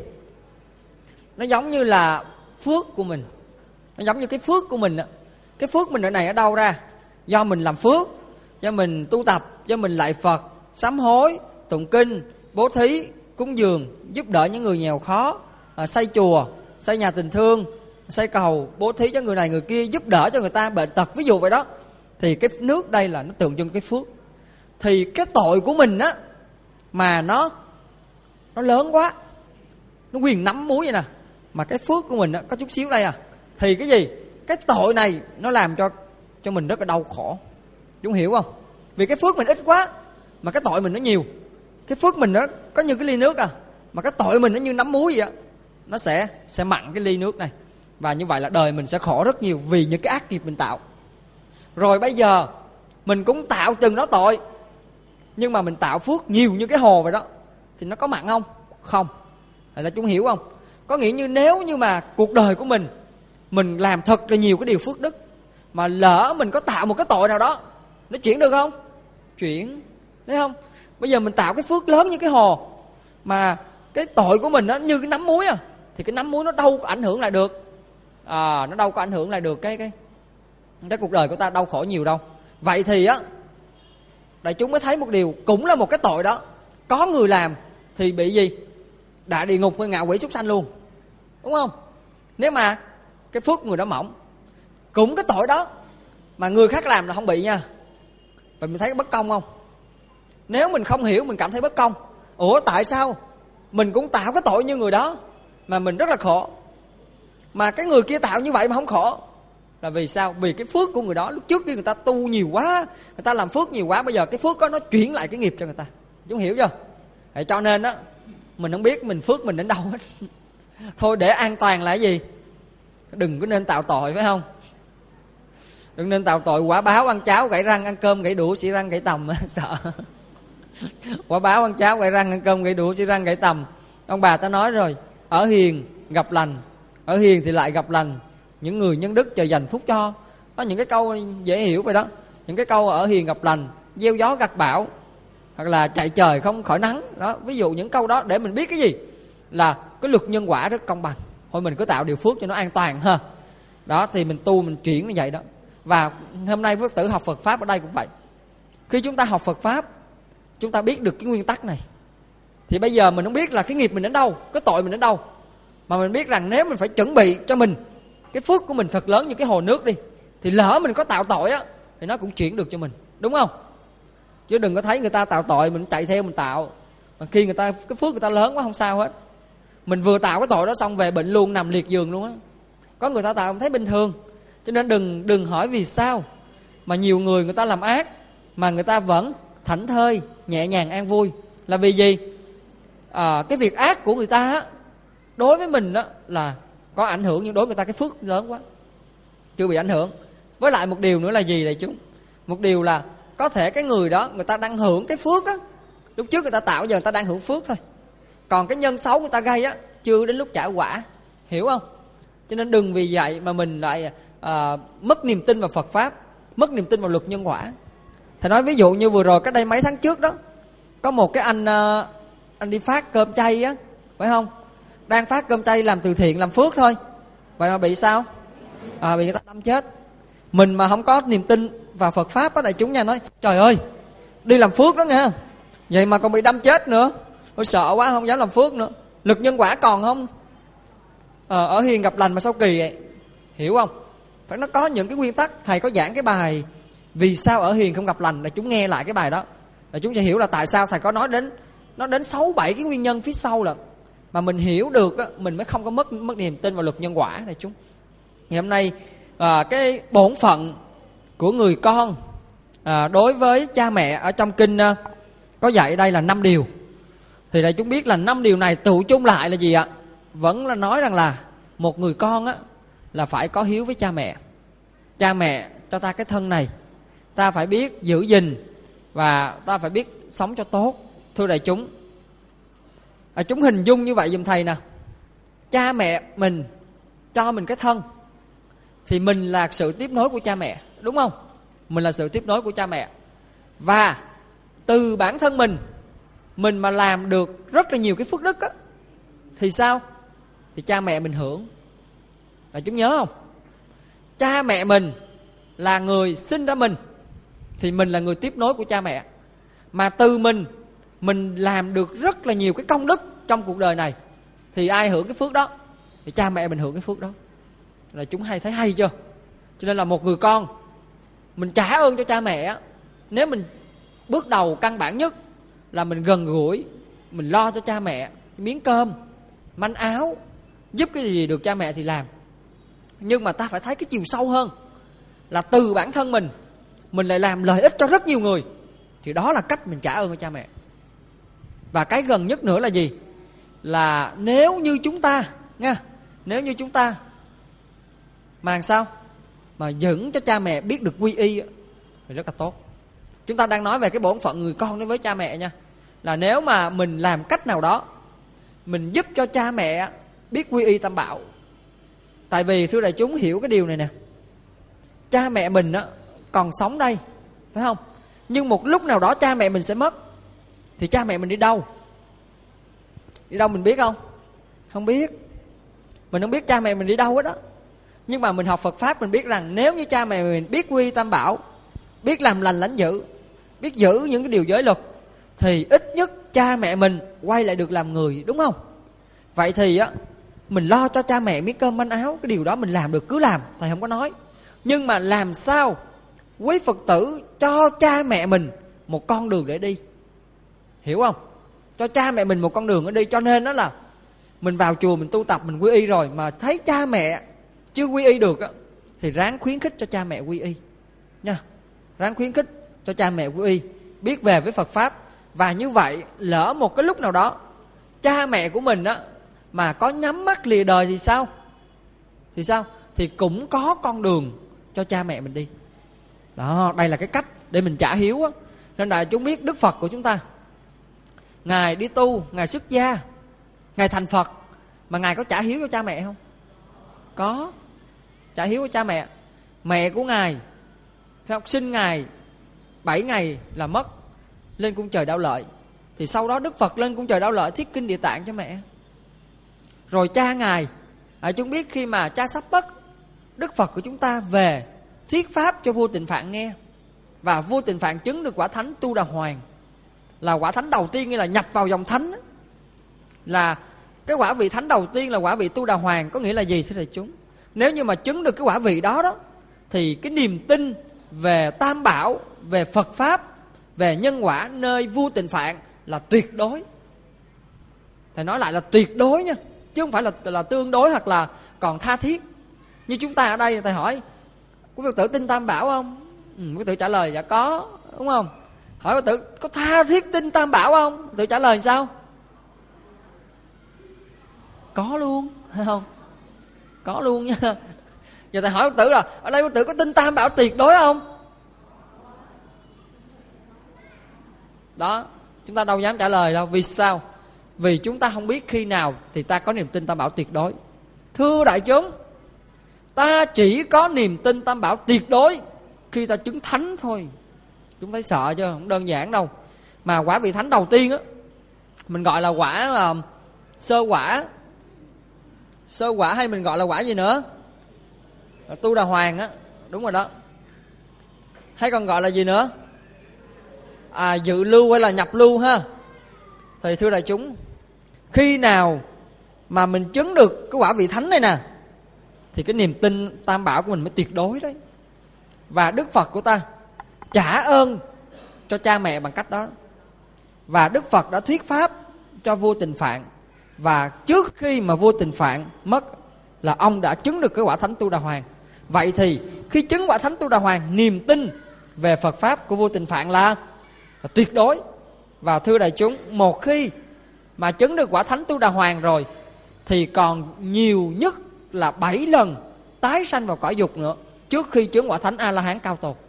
Nó giống như là phước của mình. Nó giống như cái phước của mình. Cái phước mình ở này ở đâu ra? Do mình làm phước, do mình tu tập, do mình lạy Phật, sám hối, tụng kinh, bố thí, cúng dường, giúp đỡ những người nghèo khó, xây chùa, xây nhà tình thương, xây cầu, bố thí cho người này người kia, giúp đỡ cho người ta bệnh tật, ví dụ vậy đó. Thì cái nước đây là nó tượng trưng cái phước. Thì cái tội của mình á, mà nó lớn quá, nó quyền nắm muối vậy nè, mà cái phước của mình á, có chút xíu đây à, thì cái gì? Cái tội này nó làm cho mình rất là đau khổ. Chúng hiểu không? Vì cái phước mình ít quá, mà cái tội mình nó nhiều. Cái phước mình nó có như cái ly nước à, mà cái tội mình nó như nắm muối vậy á, nó sẽ mặn cái ly nước này. Và như vậy là đời mình sẽ khổ rất nhiều vì những cái ác nghiệp mình tạo. Rồi bây giờ mình cũng tạo từng đó tội, nhưng mà mình tạo phước nhiều như cái hồ vậy đó, thì nó có mặn không? Không. Vậy là chúng hiểu không? Có nghĩa như nếu như mà cuộc đời của mình làm thật là nhiều cái điều phước đức, mà lỡ mình có tạo một cái tội nào đó, nó chuyển được không? Chuyển. Thấy không? Bây giờ mình tạo cái phước lớn như cái hồ, mà cái tội của mình nó như cái nắm muối à, thì cái nắm muối nó đâu có ảnh hưởng lại được. Nó đâu có ảnh hưởng lại được cái cuộc đời của ta, đau khổ nhiều đâu. Vậy thì á, đại chúng mới thấy một điều, cũng là một cái tội đó, có người làm thì bị gì? Đại địa ngục hay ngạ quỷ súc sanh luôn, đúng không? Nếu mà cái phước người đó mỏng. Cũng cái tội đó mà người khác làm là không bị nha. Vậy mình thấy bất công không? Nếu mình không hiểu, mình cảm thấy bất công. Ủa tại sao mình cũng tạo cái tội như người đó mà mình rất là khổ, mà cái người kia tạo như vậy mà không khổ? Là vì sao? Vì cái phước của người đó lúc trước khi người ta tu nhiều quá, người ta làm phước nhiều quá, bây giờ cái phước đó nó chuyển lại cái nghiệp cho người ta. Chúng hiểu chưa? Vậy cho nên á, mình không biết mình phước mình đến đâu hết. Thôi để an toàn là cái gì? Đừng có nên tạo tội, phải không? Đừng nên tạo tội quả báo ăn cháo gãy răng, ăn cơm gãy đũa xỉ răng gãy tằm. Sợ. Quả báo ăn cháo gãy răng, ăn cơm gãy đũa xỉ răng gãy tằm. Ông bà ta nói rồi, ở hiền gặp lành, ở hiền thì lại gặp lành, những người nhân đức trời dành phúc cho. Có những cái câu dễ hiểu vậy đó. Những cái câu ở hiền gặp lành, gieo gió gặt bão, hoặc là chạy trời không khỏi nắng đó. Ví dụ những câu đó để mình biết cái gì? Là cái luật nhân quả rất công bằng. Thôi mình cứ tạo điều phước cho nó an toàn ha. Đó thì mình tu, mình chuyển như vậy đó. Và hôm nay Phước tử học Phật Pháp ở đây cũng vậy. Khi chúng ta học Phật Pháp, chúng ta biết được cái nguyên tắc này, thì bây giờ mình không biết là cái nghiệp mình đến đâu, cái tội mình đến đâu, mà mình biết rằng nếu mình phải chuẩn bị cho mình cái phước của mình thật lớn như cái hồ nước đi, thì lỡ mình có tạo tội á, thì nó cũng chuyển được cho mình, đúng không? Chứ đừng có thấy người ta tạo tội mình chạy theo mình tạo, mà khi người ta cái phước người ta lớn quá không sao hết. Mình vừa tạo cái tội đó xong về bệnh luôn, nằm liệt giường luôn á. Có người ta tạo thấy bình thường. Cho nên đừng hỏi vì sao mà nhiều người ta làm ác mà người ta vẫn thảnh thơi, nhẹ nhàng, an vui. Là vì gì? Cái việc ác của người ta á, đối với mình đó là có ảnh hưởng, nhưng đối với người ta cái phước lớn quá, chưa bị ảnh hưởng. Với lại một điều nữa là gì đại chúng? Một điều là có thể cái người đó người ta đang hưởng cái phước á, lúc trước người ta tạo, giờ người ta đang hưởng phước thôi. Còn cái nhân xấu người ta gây á, chưa đến lúc trả quả. Hiểu không? Cho nên đừng vì vậy mà mình lại mất niềm tin vào Phật Pháp, mất niềm tin vào luật nhân quả. Thầy nói ví dụ như vừa rồi cách đây mấy tháng trước đó, có một cái anh đi phát cơm chay á, phải không? đang phát cơm chay làm từ thiện, làm phước thôi. Vậy mà bị sao? Bị người ta đâm chết. Mình mà không có niềm tin vào Phật Pháp á đại chúng nha, nói trời ơi, đi làm phước đó nghe, vậy mà còn bị đâm chết nữa. Ôi sợ quá, không dám làm phước nữa. Lực nhân quả còn không? Ở hiền gặp lành mà sao kỳ vậy? Hiểu không? Phải nó có những cái nguyên tắc. Thầy có giảng cái bài vì sao ở hiền không gặp lành, là chúng nghe lại cái bài đó là chúng sẽ hiểu là tại sao thầy có nói đến 6-7 cái nguyên nhân phía sau. Là mà mình hiểu được á, mình mới không có mất niềm tin vào luật nhân quả này chúng. Ngày hôm nay cái bổn phận của người con đối với cha mẹ ở trong kinh có dạy đây là 5 điều. Thì đại chúng biết là 5 điều này tụ chung lại là gì ạ? Vẫn là nói rằng là một người con á là phải có hiếu với cha mẹ. Cha mẹ cho ta cái thân này, ta phải biết giữ gìn và ta phải biết sống cho tốt. Thưa đại chúng, chúng hình dung như vậy giùm thầy nè. Cha mẹ mình cho mình cái thân thì mình là sự tiếp nối của cha mẹ, đúng không? Mình là sự tiếp nối của cha mẹ. Và từ bản thân mình mà làm được rất là nhiều cái phước đức á, thì sao? Thì cha mẹ mình hưởng. Đại chúng nhớ không? Cha mẹ mình là người sinh ra mình, thì mình là người tiếp nối của cha mẹ. Mà từ mình làm được rất là nhiều cái công đức trong cuộc đời này, thì ai hưởng cái phước đó? Thì cha mẹ mình hưởng cái phước đó. Là chúng thấy hay chưa? Cho nên là một người con, mình trả ơn cho cha mẹ. Nếu mình bước đầu căn bản nhất là mình gần gũi, mình lo cho cha mẹ miếng cơm, manh áo, giúp cái gì được cha mẹ thì làm. Nhưng mà ta phải thấy cái chiều sâu hơn, là từ bản thân mình lại làm lợi ích cho rất nhiều người. Thì đó là cách mình trả ơn cho cha mẹ. Và cái gần nhất nữa là gì? Là nếu như chúng ta mà làm sao mà dẫn cho cha mẹ biết được quy y thì rất là tốt. Chúng ta đang nói về cái bổn phận người con đối với cha mẹ nha. Là nếu mà mình làm cách nào đó, mình giúp cho cha mẹ biết quy y tam bảo. Tại vì thưa đại chúng hiểu cái điều này nè, cha mẹ mình còn sống đây, phải không? Nhưng một lúc nào đó cha mẹ mình sẽ mất. Thì cha mẹ mình đi đâu? Đi đâu mình biết không? Không biết. Mình không biết cha mẹ mình đi đâu hết á. Nhưng mà mình học Phật Pháp mình biết rằng nếu như cha mẹ mình biết quy tam bảo, biết làm lành lãnh dữ, biết giữ những cái điều giới luật, thì ít nhất cha mẹ mình quay lại được làm người, đúng không? Vậy thì mình lo cho cha mẹ miếng cơm manh áo, cái điều đó mình làm được cứ làm, thầy không có nói. Nhưng mà làm sao quý Phật tử cho cha mẹ mình một con đường để đi, hiểu không? Cho cha mẹ mình một con đường để đi. Cho nên đó là mình vào chùa mình tu tập, mình quy y rồi mà thấy cha mẹ chưa quy y được thì ráng khuyến khích cho cha mẹ quy y nha. Ráng khuyến khích cho cha mẹ quy y, biết về với Phật Pháp. Và như vậy lỡ một cái lúc nào đó cha mẹ của mình mà có nhắm mắt lìa đời thì sao? Thì cũng có con đường cho cha mẹ mình đi. Đó, đây là cái cách để mình trả hiếu á. Nên đại chúng biết Đức Phật của chúng ta, Ngài đi tu, Ngài xuất gia, Ngài thành Phật, mà Ngài có trả hiếu cho cha mẹ không? Có. Trả hiếu cho cha mẹ. Mẹ của Ngài phải học sinh Ngài 7 ngày là mất, lên cung trời Đao Lợi. Thì sau đó Đức Phật lên cung trời Đao Lợi thuyết kinh Địa Tạng cho mẹ. Rồi cha Ngài, chúng biết khi mà cha sắp mất, Đức Phật của chúng ta về thuyết pháp cho vua Tịnh Phạn nghe. Và vua Tịnh Phạn chứng được quả thánh Tu Đà Hoàng, là quả thánh đầu tiên, nghĩa là nhập vào dòng thánh. Là cái quả vị thánh đầu tiên là quả vị Tu Đà Hoàng. Có nghĩa là gì thưa thầy chúng? Nếu như mà chứng được cái quả vị đó thì cái niềm tin về Tam Bảo, về Phật Pháp, về nhân quả nơi vua Tịnh Phạn là tuyệt đối. Thầy nói lại là tuyệt đối nha, chứ không phải là tương đối hoặc là còn tha thiết. Như chúng ta ở đây, thầy hỏi quý Phật tử tin Tam Bảo không? Quý Phật tử trả lời dạ có, đúng không? Hỏi Phật tử có tha thiết tin Tam Bảo không? Phật tử trả lời sao? Có luôn, hay không? Có luôn nha. Giờ thầy hỏi Phật tử là ở đây Phật tử có tin Tam Bảo tuyệt đối không? Đó, chúng ta đâu dám trả lời đâu. Vì sao? Vì chúng ta không biết khi nào thì ta có niềm tin Tam Bảo tuyệt đối. Thưa đại chúng, ta chỉ có niềm tin Tam Bảo tuyệt đối khi ta chứng thánh thôi. Chúng thấy sợ chưa? Không đơn giản đâu. Mà quả vị thánh đầu tiên mình gọi là quả là sơ quả, Sơ quả hay mình gọi là quả gì nữa? Tu Đà Hoàng á, đúng rồi đó. Hay còn gọi là gì nữa? Dự lưu hay là nhập lưu ha. Thì thưa đại chúng, khi nào mà mình chứng được cái quả vị thánh này nè, thì cái niềm tin tam bảo của mình mới tuyệt đối đấy. Và Đức Phật của ta trả ơn cho cha mẹ bằng cách đó. Và Đức Phật đã thuyết pháp cho vua Tình Phạn. Và trước khi mà vua Tình Phạn mất là ông đã chứng được cái quả thánh Tu Đà Hoàng. Vậy thì khi chứng quả thánh Tu Đà Hoàng, niềm tin về Phật Pháp của vua Tình Phạn là tuyệt đối. Và thưa đại chúng, một khi mà chứng được quả thánh Tu Đà Hoàng rồi, thì còn nhiều nhất là 7 lần tái sanh vào cõi dục nữa, trước khi chứng quả thánh A-la-hán cao tột.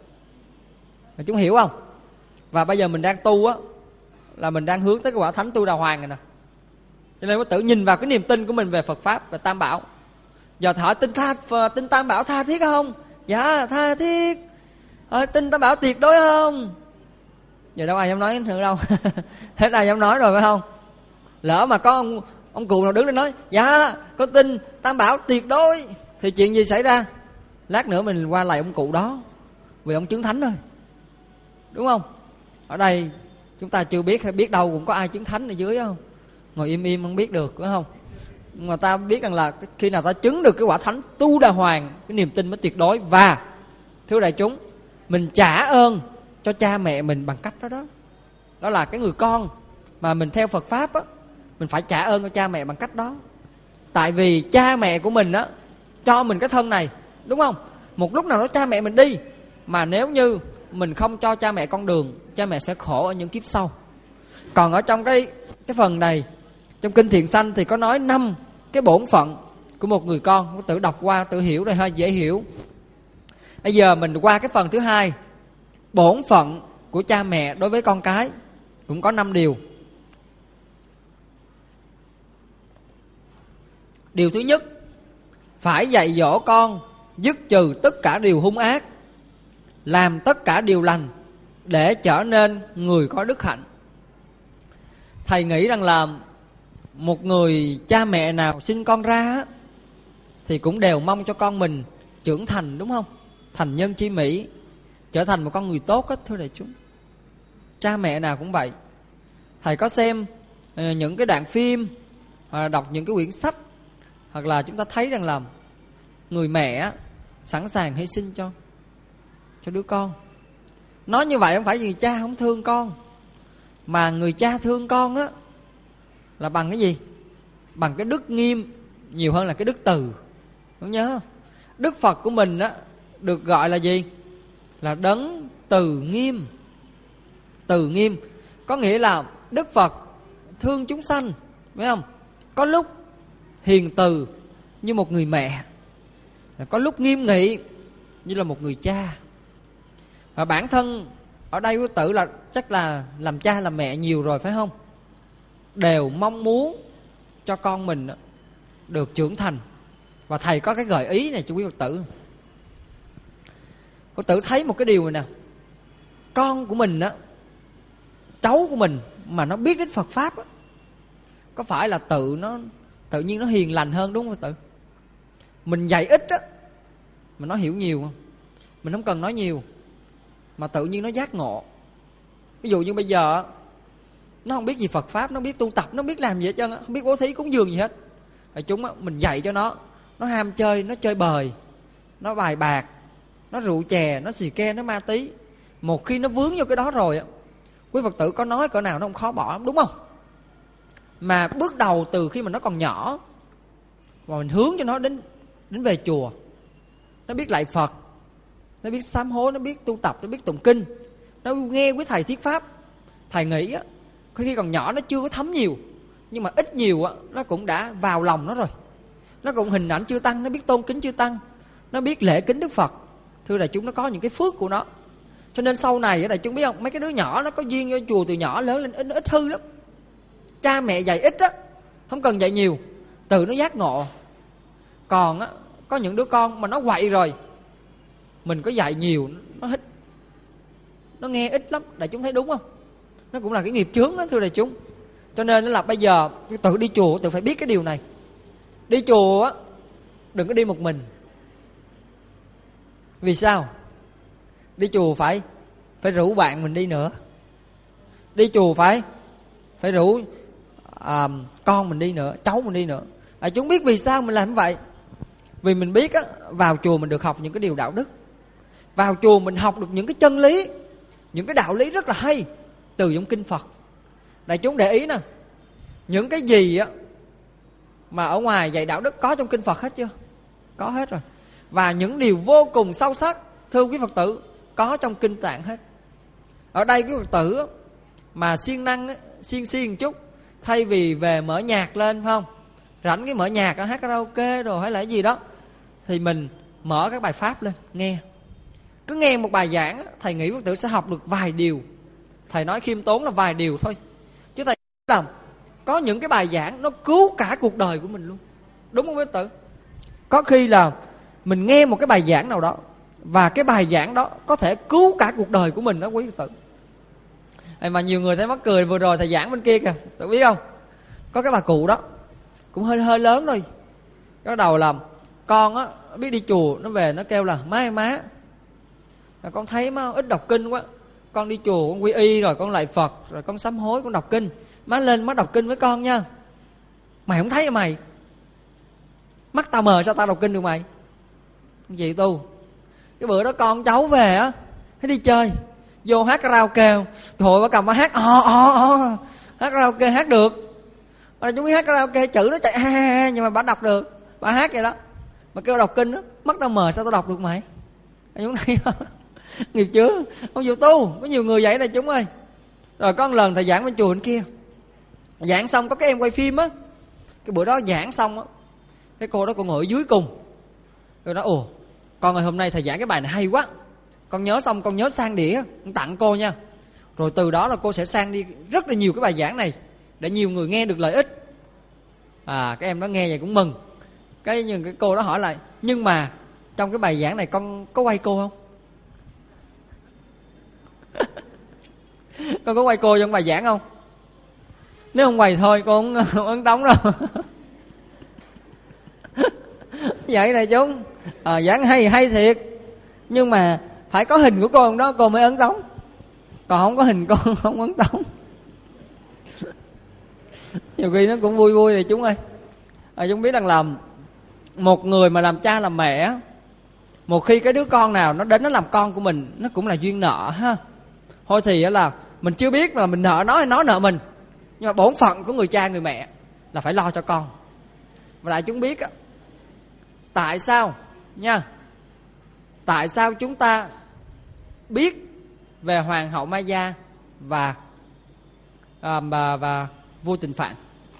Mà chúng hiểu không? Và bây giờ mình đang tu á, là mình đang hướng tới cái quả thánh Tu Đà Hoàng này nè. Cho nên có tự nhìn vào cái niềm tin của mình về Phật Pháp và Tam Bảo. Giờ hỏi tin Tam Bảo tha thiết không? Dạ tha thiết. Tin Tam Bảo tuyệt đối không? Giờ đâu ai dám nói nữa đâu. Hết ai dám nói rồi phải không? Lỡ mà có ông cụ nào đứng lên nói dạ con tin Tam Bảo tuyệt đối, thì chuyện gì xảy ra? Lát nữa mình qua lại ông cụ đó, vì ông chứng thánh rồi, đúng không? Ở đây chúng ta chưa biết, hay biết đâu cũng có ai chứng thánh ở dưới không? Ngồi im im không biết được, đúng không? Nhưng mà ta biết rằng là khi nào ta chứng được cái quả thánh Tu Đà Hoàng, cái niềm tin mới tuyệt đối. Và thưa đại chúng, mình trả ơn cho cha mẹ mình bằng cách đó đó. Đó là cái người con mà mình theo Phật Pháp á, mình phải trả ơn cho cha mẹ bằng cách đó. Tại vì cha mẹ của mình á cho mình cái thân này, đúng không? Một lúc nào đó cha mẹ mình đi, mà nếu như mình không cho cha mẹ con đường, cha mẹ sẽ khổ ở những kiếp sau. Còn ở trong cái phần này, trong Kinh Thiện Sanh thì có nói 5 cái bổn phận của một người con. Có tự đọc qua tự hiểu rồi ha, dễ hiểu. Bây giờ mình qua cái phần thứ hai, bổn phận của cha mẹ đối với con cái, cũng có 5 điều. Điều thứ nhất, phải dạy dỗ con dứt trừ tất cả điều hung ác, làm tất cả điều lành để trở nên người có đức hạnh. Thầy nghĩ rằng là một người cha mẹ nào sinh con ra thì cũng đều mong cho con mình trưởng thành, đúng không? Thành nhân chi mỹ, trở thành một con người tốt hết, thưa đại chúng. Cha mẹ nào cũng vậy. Thầy có xem những cái đoạn phim, đọc những cái quyển sách, hoặc là chúng ta thấy rằng là người mẹ sẵn sàng hy sinh cho đứa con. Nói như vậy không phải vì cha không thương con, mà người cha thương con á là bằng cái gì? Bằng cái đức nghiêm nhiều hơn là cái đức từ. Không nhớ? Đức Phật của mình á được gọi là gì? Là đấng từ nghiêm. Từ nghiêm có nghĩa là Đức Phật thương chúng sanh, phải không? Có lúc hiền từ như một người mẹ, có lúc nghiêm nghị như là một người cha. Và bản thân ở đây quý tử là chắc là làm cha làm mẹ nhiều rồi phải không? Đều mong muốn cho con mình được trưởng thành. Và thầy có cái gợi ý này cho quý Phật tử. Phật tử thấy một cái điều này nè, con của mình á, cháu của mình mà nó biết đến Phật Pháp á, có phải là tự nhiên nó hiền lành hơn, đúng không Phật tử? Mình dạy ít á mà nó hiểu nhiều không? Mình không cần nói nhiều mà tự nhiên nó giác ngộ. Ví dụ như bây giờ nó không biết gì Phật Pháp, nó không biết tu tập, nó không biết làm gì hết trơn, không biết bố thí cúng dường gì hết. Rồi chúng á, mình dạy cho nó ham chơi, nó chơi bời, nó bài bạc, nó rượu chè, nó xì ke, nó ma tí. Một khi nó vướng vô cái đó rồi á, quý Phật tử có nói cỡ nào nó không khó bỏ, đúng không? Mà bước đầu từ khi mà nó còn nhỏ, và mình hướng cho nó đến về chùa, nó biết lạy Phật, nó biết sám hối, nó biết tu tập, nó biết tụng kinh, nó nghe quý thầy thuyết pháp. Thầy nghĩ á, khi còn nhỏ nó chưa có thấm nhiều, nhưng mà ít nhiều á, nó cũng đã vào lòng nó rồi. Nó cũng hình ảnh chư Tăng, nó biết tôn kính chư Tăng, nó biết lễ kính Đức Phật. Thưa đại chúng, nó có những cái phước của nó. Cho nên sau này đại chúng biết không, mấy cái đứa nhỏ nó có duyên vô chùa từ nhỏ lớn lên nó ít hư lắm. Cha mẹ dạy ít á, không cần dạy nhiều, từ nó giác ngộ. Còn á, có những đứa con mà nó quậy rồi, mình có dạy nhiều nó hít, nó nghe ít lắm. Đại chúng thấy đúng không? Nó cũng là cái nghiệp chướng đó, thưa đại chúng. Cho nên là bây giờ tự đi chùa tự phải biết cái điều này. Đi chùa á, đừng có đi một mình. Vì sao? Đi chùa phải rủ bạn mình đi nữa. Đi chùa phải rủ con mình đi nữa, cháu mình đi nữa. Chúng biết vì sao mình làm như vậy. Vì mình biết á, vào chùa mình được học những cái điều đạo đức. Vào chùa mình học được những cái chân lý, những cái đạo lý rất là hay từ trong kinh Phật. Đại chúng để ý nè, những cái gì á mà ở ngoài dạy đạo đức có trong kinh Phật hết chưa? Có hết rồi. Và những điều vô cùng sâu sắc, thưa quý Phật tử, có trong kinh Tạng hết. Ở đây quý Phật tử mà siêng năng, siêng chút, thay vì về mở nhạc lên, phải không? Rảnh cái mở nhạc, hát karaoke rồi hay là cái gì đó, thì mình mở các bài pháp lên nghe. Cứ nghe một bài giảng, thầy nghĩ quý Phật tử sẽ học được vài điều. Thầy nói khiêm tốn là vài điều thôi, chứ thầy làm có những cái bài giảng nó cứu cả cuộc đời của mình luôn. Đúng không quý Phật tử? Có khi là mình nghe một cái bài giảng nào đó, và cái bài giảng đó có thể cứu cả cuộc đời của mình đó quý Phật tử. Mà nhiều người thấy mắc cười, vừa rồi thầy giảng bên kia kìa, tự biết không? Có cái bà cụ đó, cũng hơi lớn thôi. Cái đầu là con á, biết đi chùa, nó về nó kêu là má, con thấy má ít đọc kinh quá. Con đi chùa, con quy y rồi, con lạy Phật, rồi con sám hối, con đọc kinh. Má lên má đọc kinh với con nha. Mày không thấy hả mày? Mắt tao mờ sao tao đọc kinh được mày? Gì tu? Cái bữa đó con cháu về á, nó đi chơi, vô hát karaoke, hồi bà cầm bà hát hát karaoke hát được. Mà chúng biết hát karaoke chữ nó chạy ha, nhưng mà bà đọc được, bà hát vậy đó. Mà kêu đọc kinh đó, mắt tao mờ sao tao đọc được mày? Chúng thấy không? Nghiệp chưa? Không chịu tu. Có nhiều người vậy này chúng ơi. Rồi có một lần thầy giảng bên chùa bên kia, giảng xong có cái em quay phim á. Cái bữa đó giảng xong á, cái cô đó cô ngồi ở dưới cùng. Cô nói ồ, con ơi hôm nay thầy giảng cái bài này hay quá, con nhớ xong con nhớ sang đĩa con tặng cô nha. Rồi từ đó là cô sẽ sang đi rất là nhiều cái bài giảng này, để nhiều người nghe được lợi ích. Cái em đó nghe vậy cũng mừng. Nhưng cái cô đó hỏi lại, nhưng mà trong cái bài giảng này con có quay cô không? Con có quay cô trong bài giảng không? Nếu không quay thôi con không ấn tống đâu. Vậy này chúng, giảng hay thiệt, nhưng mà phải có hình của cô đó cô mới ấn tống, còn không có hình con không ấn tống. Nhiều khi nó cũng vui này chúng ơi. Chúng biết rằng là một người mà làm cha làm mẹ, một khi cái đứa con nào nó đến nó làm con của mình, nó cũng là duyên nợ ha. Thôi thì là mình chưa biết mà mình nợ nó hay nó nợ mình, nhưng mà bổn phận của người cha người mẹ là phải lo cho con. Và lại chúng biết tại sao nha, tại sao chúng ta biết về Hoàng hậu Maya và vua Tịnh Phạn?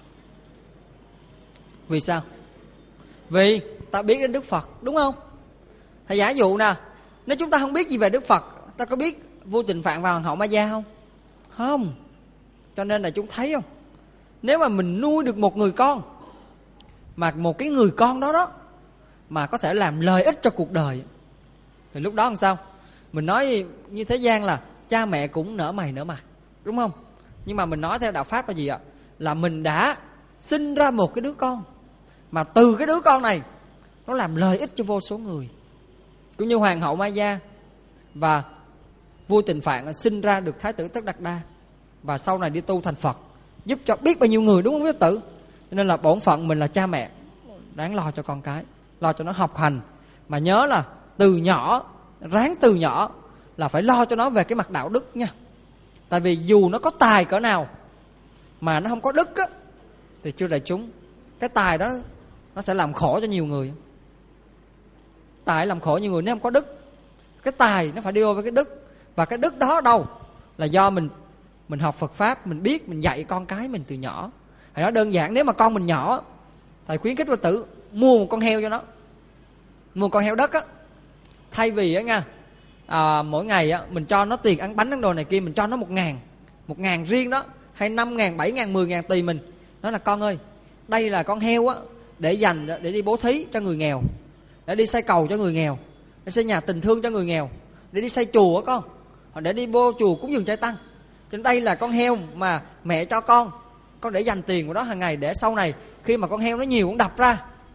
Vì sao? Vì ta biết đến Đức Phật, đúng không? Thầy giả dụ nè, nếu chúng ta không biết gì về Đức Phật, ta có biết vua Tịnh Phạn và Hoàng hậu Maya không? Không. Cho nên là chúng thấy không, nếu mà mình nuôi được một người con, mà một cái người con đó mà có thể làm lợi ích cho cuộc đời, thì lúc đó làm sao? Mình nói như thế gian là cha mẹ cũng nở mày nở mặt, đúng không? Nhưng mà mình nói theo đạo Pháp là gì ạ? Là mình đã sinh ra một cái đứa con, mà từ cái đứa con này nó làm lợi ích cho vô số người. Cũng như Hoàng hậu Maya và vua Tịnh Phạn sinh ra được Thái tử Tất Đạt Đa, và sau này đi tu thành Phật, giúp cho biết bao nhiêu người, đúng không quý tử? Cho nên là bổn phận mình là cha mẹ đáng lo cho con cái, lo cho nó học hành. Mà nhớ là từ nhỏ, ráng từ nhỏ là phải lo cho nó về cái mặt đạo đức nha. Tại vì dù nó có tài cỡ nào mà nó không có đức á, thì chưa đại chúng, cái tài đó nó sẽ làm khổ cho nhiều người. Tài làm khổ nhiều người nếu không có đức. Cái tài nó phải đi đôi với cái đức. Và cái đức đó đâu? Là do mình học Phật Pháp, mình biết, mình dạy con cái mình từ nhỏ. Thầy nói đơn giản, nếu mà con mình nhỏ, thầy khuyến khích Phật tử mua một con heo cho nó. Mua con heo đất á. Thay vì á nha, mỗi ngày á mình cho nó tiền ăn bánh ăn đồ này kia, mình cho nó 1.000, 1.000 riêng đó, hay 5.000, 7.000, 10.000 tùy mình. Nói là con ơi, đây là con heo á, để dành để đi bố thí cho người nghèo, để đi xây cầu cho người nghèo, để xây nhà tình thương cho người nghèo, để đi xây chùa á con, hoặc để đi vô chùa cúng dường chay tăng. Cho nên đây là con heo mà mẹ cho con để dành tiền của đó hàng ngày, để sau này khi mà con heo nó nhiều, con đập ra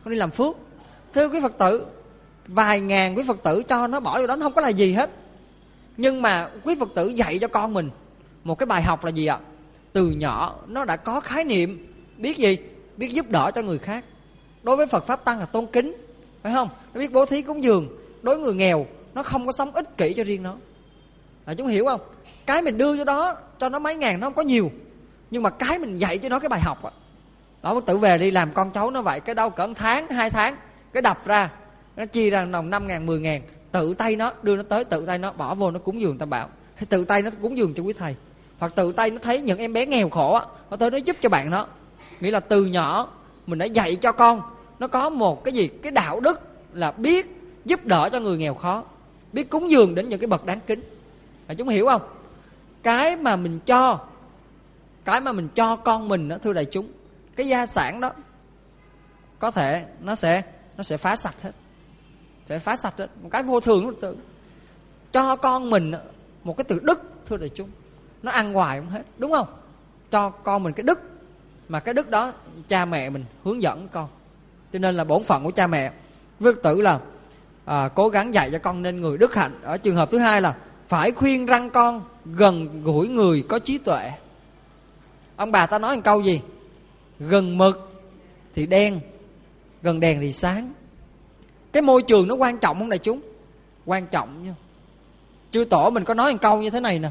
con đi làm phước. Thưa quý Phật tử, vài ngàn quý Phật tử cho nó bỏ vô đó nó không có là gì hết. Nhưng mà quý Phật tử dạy cho con mình một cái bài học là gì ạ? Từ nhỏ nó đã có khái niệm biết gì? Biết giúp đỡ cho người khác. Đối với Phật Pháp Tăng là tôn kính, phải không? Nó biết bố thí cúng dường. Đối với người nghèo, nó không có sống ích kỷ cho riêng nó. Chúng hiểu không? Cái mình đưa vô đó cho nó mấy ngàn nó không có nhiều, nhưng mà cái mình dạy cho nó cái bài học đó, Phật tử về đi làm con cháu nó vậy, cái đâu cỡ 1 tháng 2 tháng cái đập ra, nó chia ra đồng 5 ngàn 10 ngàn, tự tay nó đưa nó tới, tự tay nó bỏ vô nó cúng dường Tam Bảo, hay tự tay nó cúng dường cho quý thầy, hoặc tự tay nó thấy những em bé nghèo khổ nó tới nó giúp cho bạn nó. Nghĩa là từ nhỏ mình đã dạy cho con nó có một cái gì, cái đạo đức là biết giúp đỡ cho người nghèo khó, biết cúng dường đến những cái bậc đáng kính. Chúng hiểu không? Cái mà mình cho con mình đó, thưa đại chúng, cái gia sản đó có thể nó sẽ phá sạch hết, phải phá sạch hết. Một cái vô thường đó, cho con mình một cái từ đức, thưa đại chúng, nó ăn hoài không hết, đúng không? Cho con mình cái đức, mà cái đức đó cha mẹ mình hướng dẫn con. Cho nên là bổn phận của cha mẹ với Phật tử là cố gắng dạy cho con nên người đức hạnh. Ở trường hợp thứ hai là phải khuyên răn con gần gũi người có trí tuệ. Ông bà ta nói một câu gì? Gần mực thì đen, gần đèn thì sáng. Cái môi trường nó quan trọng không đại chúng? Quan trọng nha. Chư Tổ mình có nói một câu như thế này nè: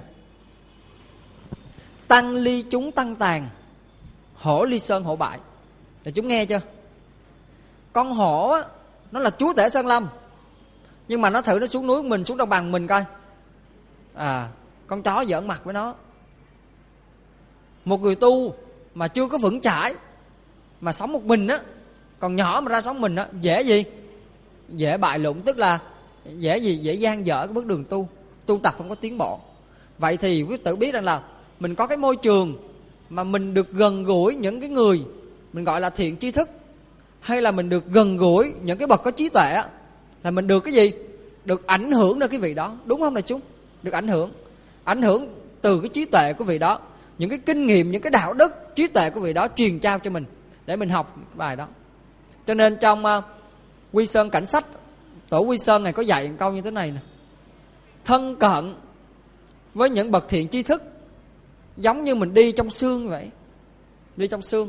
tăng ly chúng tăng tàn, hổ ly sơn hổ bại. Đại chúng nghe chưa? Con hổ á, nó là chúa tể Sơn Lâm, nhưng mà nó thử nó xuống núi mình, xuống đồng bằng mình coi, con chó giỡn mặt với nó. Một người tu mà chưa có vững chãi mà sống một mình á, còn nhỏ mà ra sống mình á, dễ gì? Dễ bại lụng, tức là dễ gì? Dễ gian dở cái bước đường tu tập không có tiến bộ. Vậy thì quý tử biết rằng là mình có cái môi trường mà mình được gần gũi những cái người mình gọi là thiện tri thức, hay là mình được gần gũi những cái bậc có trí tuệ á, là mình được cái gì? Được ảnh hưởng đến cái vị đó, đúng không đại chúng? Được ảnh hưởng từ cái trí tuệ của vị đó, những cái kinh nghiệm, những cái đạo đức, trí tuệ của vị đó truyền trao cho mình để mình học cái bài đó. Cho nên trong Quy Sơn Cảnh Sách, Tổ Quy Sơn này có dạy một câu như thế này nè: thân cận với những bậc thiện tri thức giống như mình đi trong sương vậy. Đi trong sương,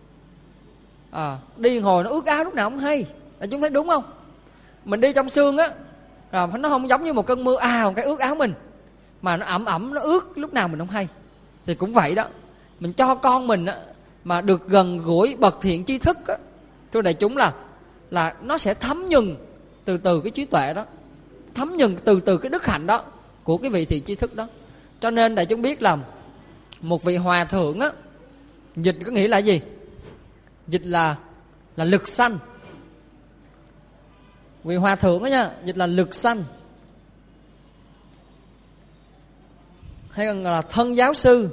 đi hồi nó ướt áo lúc nào không hay. Chúng thấy đúng không? Mình đi trong sương á, nó không giống như một cơn mưa một cái ướt áo mình, mà nó ẩm nó ướt lúc nào mình không hay. Thì cũng vậy đó, mình cho con mình á, mà được gần gũi bậc thiện tri thức á, thưa đại chúng, là nó sẽ thấm nhuần từ cái trí tuệ đó, thấm nhuần từ cái đức hạnh đó của cái vị thiện tri thức đó. Cho nên đại chúng biết là một vị hòa thượng á, dịch có nghĩa là gì? Dịch là lực sanh. Vị hòa thượng đó nha, dịch là lực sanh, hay còn là thân giáo sư.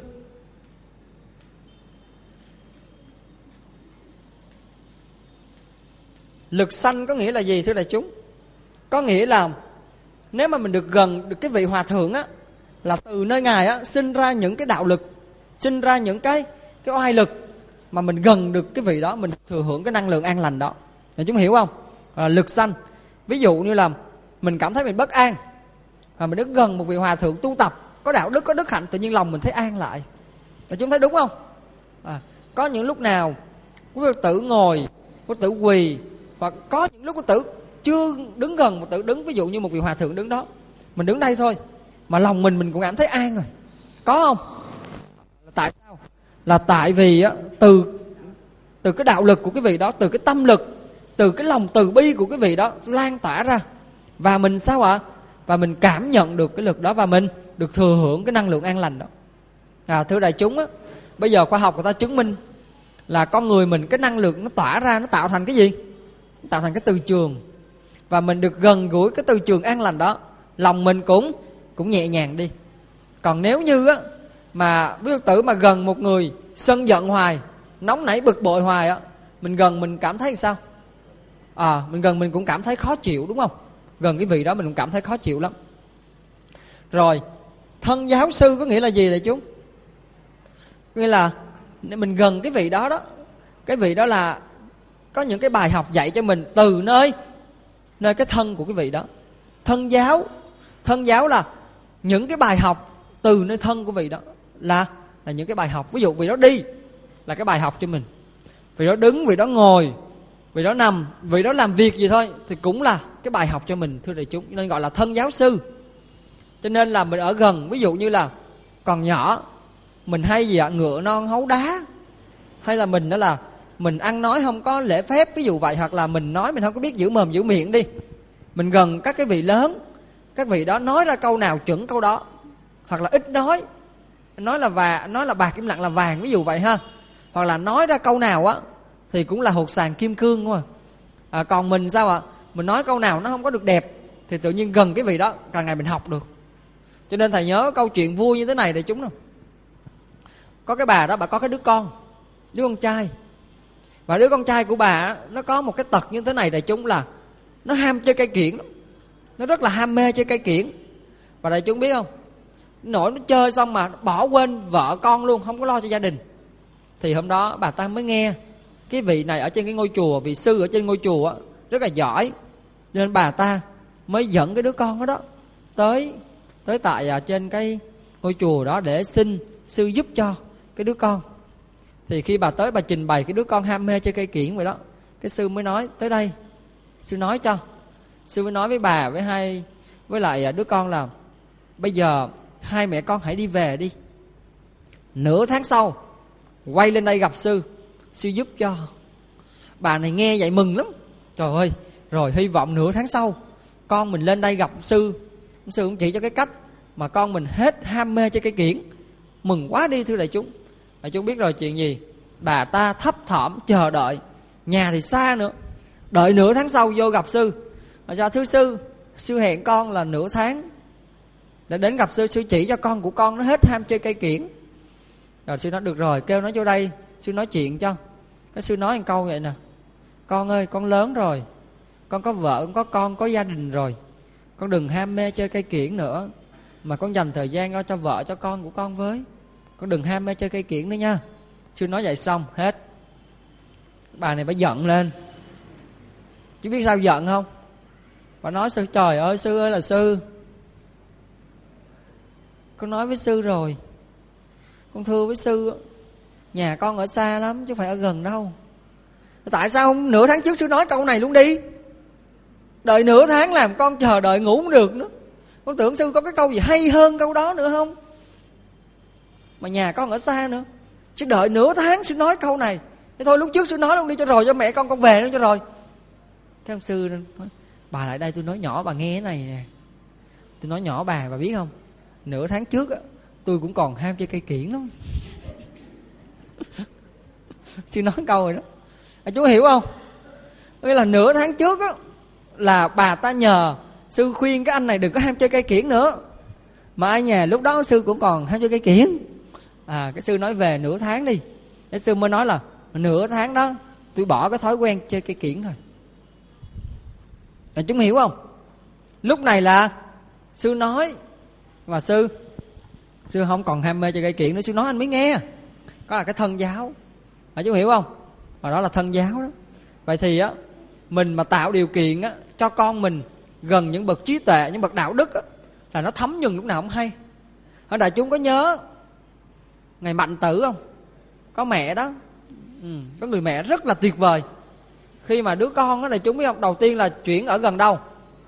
Lực sanh có nghĩa là gì thưa đại chúng? Có nghĩa là nếu mà mình được gần được cái vị hòa thượng á, là từ nơi ngài á sinh ra những cái đạo lực, sinh ra những cái oai lực, mà mình gần được cái vị đó, mình thừa hưởng cái năng lượng an lành đó. Đại chúng hiểu không? Lực sanh. Ví dụ như là mình cảm thấy mình bất an, mà mình đứng gần một vị hòa thượng tu tập có đạo đức, có đức hạnh, tự nhiên lòng mình thấy an lại. Đại chúng thấy đúng không? Có những lúc nào quý Phật tử ngồi, quý Phật tử quỳ, hoặc có những lúc quý Phật tử chưa đứng gần một tử đứng, ví dụ như một vị hòa thượng đứng đó, mình đứng đây thôi mà lòng mình cũng cảm thấy an rồi. Có không? Tại sao? Là tại vì á, từ cái đạo lực của cái vị đó, từ cái tâm lực, từ cái lòng từ bi của cái vị đó lan tỏa ra, và mình sao ạ? Và mình cảm nhận được cái lực đó, và mình được thừa hưởng cái năng lượng an lành đó. Thưa đại chúng á, bây giờ khoa học người ta chứng minh là con người mình, cái năng lượng nó tỏa ra, nó tạo thành cái gì? Nó tạo thành cái từ trường, và mình được gần gũi cái từ trường an lành đó, lòng mình cũng nhẹ nhàng đi. Còn nếu như á mà quý Phật tử mà gần một người sân giận hoài, nóng nảy bực bội hoài á, mình gần mình cảm thấy sao? Mình gần mình cũng cảm thấy khó chịu, đúng không? Gần cái vị đó mình cũng cảm thấy khó chịu lắm. Rồi, thân giáo sư có nghĩa là gì đại chúng? Nghĩa là mình gần cái vị đó đó, cái vị đó là có những cái bài học dạy cho mình từ nơi cái thân của cái vị đó. Thân giáo là những cái bài học từ nơi thân của vị đó, là những cái bài học. Ví dụ vị đó đi là cái bài học cho mình, vị đó đứng, vị đó ngồi, vị đó nằm, vị đó làm việc gì thôi thì cũng là cái bài học cho mình, thưa đại chúng. Nên gọi là thân giáo sư. Cho nên là mình ở gần, ví dụ như là còn nhỏ mình hay gì ạ, ngựa non hấu đá, hay là mình đó là mình ăn nói không có lễ phép, ví dụ vậy, hoặc là mình nói mình không có biết giữ mồm giữ miệng đi. Mình gần các cái vị lớn, các vị đó nói ra câu nào chuẩn câu đó, hoặc là ít nói là bạc im lặng là vàng, ví dụ vậy ha. Hoặc là nói ra câu nào á thì cũng là hột sàn kim cương đúng không? Còn mình sao ạ? Mình nói câu nào nó không có được đẹp thì tự nhiên gần cái vị đó càng ngày mình học được. Cho nên thầy nhớ câu chuyện vui như thế này để chúng nào. Có cái bà đó, bà có cái đứa con trai. Và đứa con trai của bà nó có một cái tật như thế này đại chúng, là nó ham chơi cây kiển lắm. Nó rất là ham mê chơi cây kiển. Và đại chúng biết không, nỗi nó chơi xong mà bỏ quên vợ con luôn, không có lo cho gia đình. Thì hôm đó bà ta mới nghe cái vị này ở trên cái ngôi chùa, vị sư ở trên ngôi chùa rất là giỏi, nên bà ta mới dẫn cái đứa con đó tới tại trên cái ngôi chùa đó để xin sư giúp cho cái đứa con. Thì khi bà tới bà trình bày cái đứa con ham mê chơi cây kiển vậy đó, cái sư mới nói tới đây, sư nói cho, sư mới nói với bà với lại đứa con là bây giờ hai mẹ con hãy đi về đi, nửa tháng sau quay lên đây gặp sư giúp cho. Bà này nghe vậy mừng lắm, trời ơi, rồi hy vọng nửa tháng sau con mình lên đây gặp sư cũng chỉ cho cái cách mà con mình hết ham mê chơi cây kiển. Mừng quá đi thưa đại chúng. Đại chúng biết rồi chuyện gì, bà ta thấp thỏm chờ đợi, nhà thì xa nữa, đợi nửa tháng sau vô gặp sư. Mà cho thưa sư hẹn con là nửa tháng để đến gặp sư chỉ cho con của con nó hết ham chơi cây kiển. Rồi sư nói được rồi, kêu nó vô đây, sư nói chuyện cho. Cái sư nói một câu vậy nè: con ơi, con lớn rồi, con có vợ, con có con, có gia đình rồi, con đừng ham mê chơi cây kiển nữa, mà con dành thời gian lo cho vợ cho con của con với. Con đừng ham mê chơi cây kiển nữa nha. Sư nói vậy xong hết. Bà này bà giận lên. Chứ biết sao giận không? Bà nói sư: trời ơi, sư ơi là sư, con nói với sư rồi, con thưa với sư, nhà con ở xa lắm chứ không phải ở gần đâu. Tại sao không nửa tháng trước sư nói câu này luôn đi? Đợi nửa tháng làm con chờ đợi ngủ không được nữa. Con tưởng sư có cái câu gì hay hơn câu đó nữa không? Mà nhà con ở xa nữa, chứ đợi nửa tháng sư nói câu này. Thế thôi lúc trước sư nói luôn đi cho rồi, cho mẹ con về luôn cho rồi. Cái ông sư nói: bà lại đây tôi nói nhỏ bà nghe cái này nè. Tôi nói nhỏ bà biết không, nửa tháng trước á, tôi cũng còn ham chơi cây kiển lắm. Sư nói câu rồi đó. Chú hiểu không? Nghĩa là nửa tháng trước á, là bà ta nhờ sư khuyên cái anh này đừng có ham chơi cây kiển nữa. Mà ai nhà lúc đó sư cũng còn ham chơi cây kiển. Cái sư nói về nửa tháng đi. Cái sư mới nói là nửa tháng đó tôi bỏ cái thói quen chơi cây kiển rồi. Chúng hiểu không? Lúc này là sư nói mà sư không còn ham mê chơi cây kiển nữa, sư nói anh mới nghe. Đó là cái thân giáo. Chú hiểu không? Và đó là thân giáo đó. Vậy thì á, mình mà tạo điều kiện á cho con mình gần những bậc trí tuệ, những bậc đạo đức á, là nó thấm nhuần lúc nào không hay. Đại chúng có nhớ ngày Mạnh Tử không? Có mẹ đó, có người mẹ rất là tuyệt vời. Khi mà đứa con đó, đại chúng biết không, đầu tiên là chuyển ở gần đâu?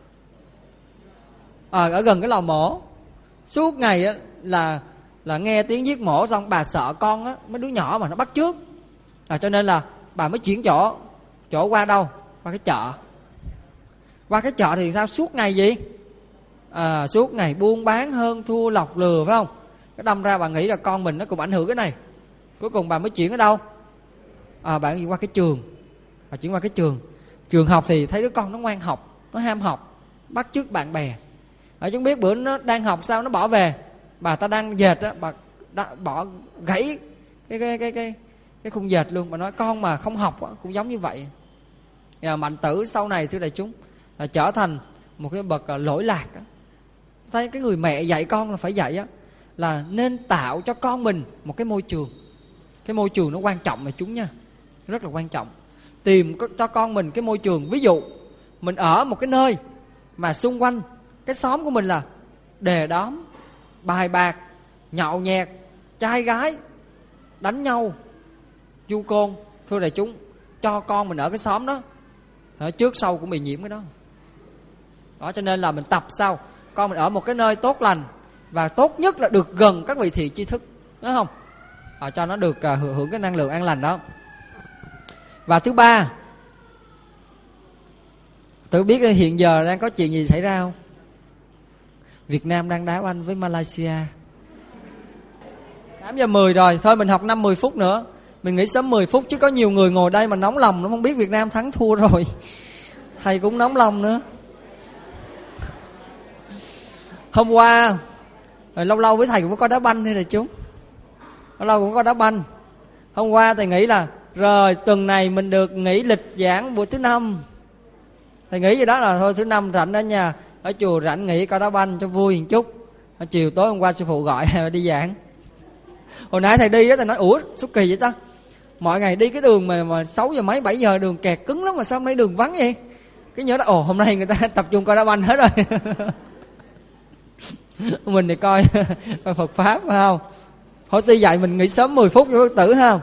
Ở gần cái lò mổ. Suốt ngày á là nghe tiếng giết mổ, xong bà sợ con á, mấy đứa nhỏ mà nó bắt chước, cho nên là bà mới chuyển chỗ qua đâu? Qua cái chợ. Qua cái chợ thì sao? Suốt ngày gì? Suốt ngày buôn bán hơn thua lọc lừa, phải không? Cái đâm ra bà nghĩ là con mình nó cũng ảnh hưởng cái này. Cuối cùng bà mới chuyển ở đâu? Bà chuyển qua cái trường. Bà chuyển qua cái trường học thì thấy đứa con nó ngoan học, nó ham học, bắt chước bạn bè. Chúng biết bữa nó đang học sao nó bỏ về, bà ta đang dệt á, bà bỏ gãy cái khung dệt luôn. Bà nói con mà không học á, cũng giống như vậy. Mạnh Tử sau này thưa đại chúng là trở thành một cái bậc lỗi lạc á. Thấy cái người mẹ dạy con là phải dạy á, là nên tạo cho con mình một cái môi trường. Cái môi trường nó quan trọng mà chúng nha, rất là quan trọng. tìm cho con mình cái môi trường. Ví dụ mình ở một cái nơi mà xung quanh cái xóm của mình là đề đóm, bài bạc, nhậu nhẹt, trai gái, đánh nhau, du côn, thưa đại chúng, cho con mình ở cái xóm đó, trước sau cũng bị nhiễm cái đó. Đó, cho nên là mình tập sao con mình ở một cái nơi tốt lành, và tốt nhất là được gần các vị thiện tri thức, đúng không? Cho nó được hưởng cái năng lượng an lành đó. Và thứ ba, tự biết hiện giờ đang có chuyện gì xảy ra không? Việt Nam đang đá banh với Malaysia. 8:10 rồi, thôi mình học 5-10 phút nữa. Mình nghỉ sớm 10 phút, chứ có nhiều người ngồi đây mà nóng lòng, nó không biết Việt Nam thắng thua rồi. Thầy cũng nóng lòng nữa. Hôm qua, lâu lâu với thầy cũng có đá banh thôi rồi chúng. Lâu lâu cũng có đá banh. Hôm qua thầy nghĩ là rồi tuần này mình được nghỉ lịch giảng buổi thứ năm. Thầy nghĩ gì đó là thôi thứ năm rảnh ở nhà, ở chùa rảnh nghỉ coi đá banh cho vui một chút. Chiều tối hôm qua sư phụ gọi đi giảng. Hồi nãy thầy đi á, thầy nói ủa sao kỳ vậy ta? Mọi ngày đi cái đường mà 6 giờ mấy 7 giờ đường kẹt cứng lắm, mà sao hôm nay đường vắng vậy? Cái nhớ đó hôm nay người ta tập trung coi đá banh hết rồi. Mình thì coi Phật pháp phải không? Thôi tuy vậy mình nghỉ sớm 10 phút cho Phật tử ha.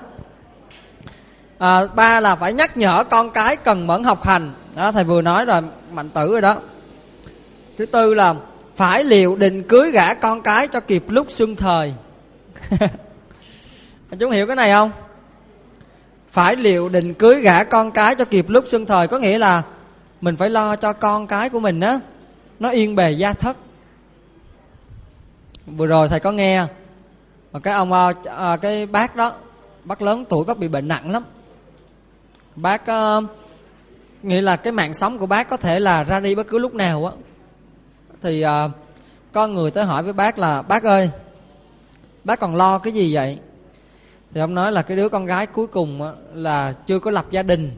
3 là phải nhắc nhở con cái cần mẫn học hành. Đó, thầy vừa nói rồi, Mạnh Tử rồi đó. Thứ tư là phải liệu định cưới gả con cái cho kịp lúc xuân thời. Chúng hiểu cái này không? Phải liệu định cưới gả con cái cho kịp lúc xuân thời, có nghĩa là mình phải lo cho con cái của mình á nó yên bề gia thất. Vừa rồi thầy có nghe cái ông cái bác đó, bác lớn tuổi, bác bị bệnh nặng lắm. Bác nghĩa là cái mạng sống của bác có thể là ra đi bất cứ lúc nào á. Thì có người tới hỏi với bác là bác ơi, bác còn lo cái gì vậy? Thì ông nói là cái đứa con gái cuối cùng á, là chưa có lập gia đình.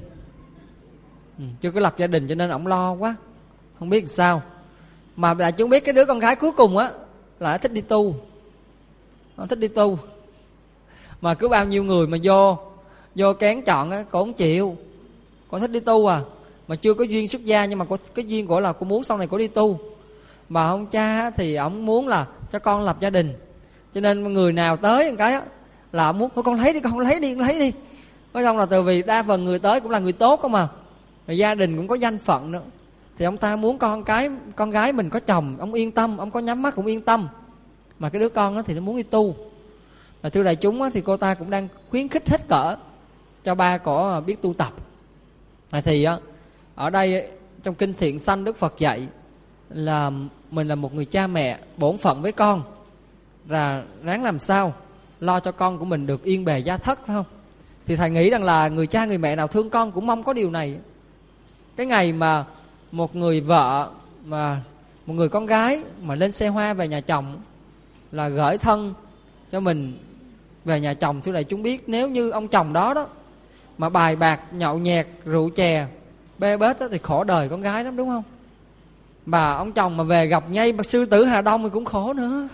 Chưa có lập gia đình cho nên ông lo quá, không biết làm sao. Mà đại chúng biết cái đứa con gái cuối cùng á là thích đi tu. Nó thích đi tu. Mà cứ bao nhiêu người mà vô kén chọn á, cô không chịu. Cô thích đi tu à, mà chưa có duyên xuất gia, nhưng mà cái duyên của là cô muốn sau này cô đi tu. Mà ông cha thì ông muốn là cho con lập gia đình, cho nên người nào tới một cái á là ông muốn con lấy đi, con lấy đi. Nói xong là từ vì đa phần người tới cũng là người tốt không mà, rồi gia đình cũng có danh phận nữa, thì ông ta muốn con gái mình có chồng, ông yên tâm, ông có nhắm mắt cũng yên tâm. Mà cái đứa con đó thì nó muốn đi tu. Và thưa đại chúng á, thì cô ta cũng đang khuyến khích hết cỡ cho ba có biết tu tập. Thì á, ở đây trong kinh Thiện Sanh Đức Phật dạy là mình là một người cha mẹ bổn phận với con, là ráng làm sao lo cho con của mình được yên bề gia thất, phải không? Thì thầy nghĩ rằng là người cha người mẹ nào thương con cũng mong có điều này. Cái ngày mà một người vợ mà một người con gái mà lên xe hoa về nhà chồng là gửi thân cho mình về nhà chồng, thưa đại chúng biết, nếu như ông chồng đó mà bài bạc, nhậu nhẹt, rượu chè, bê bết đó, thì khổ đời con gái lắm, đúng không? Mà ông chồng mà về gặp ngay sư tử Hà Đông thì cũng khổ nữa.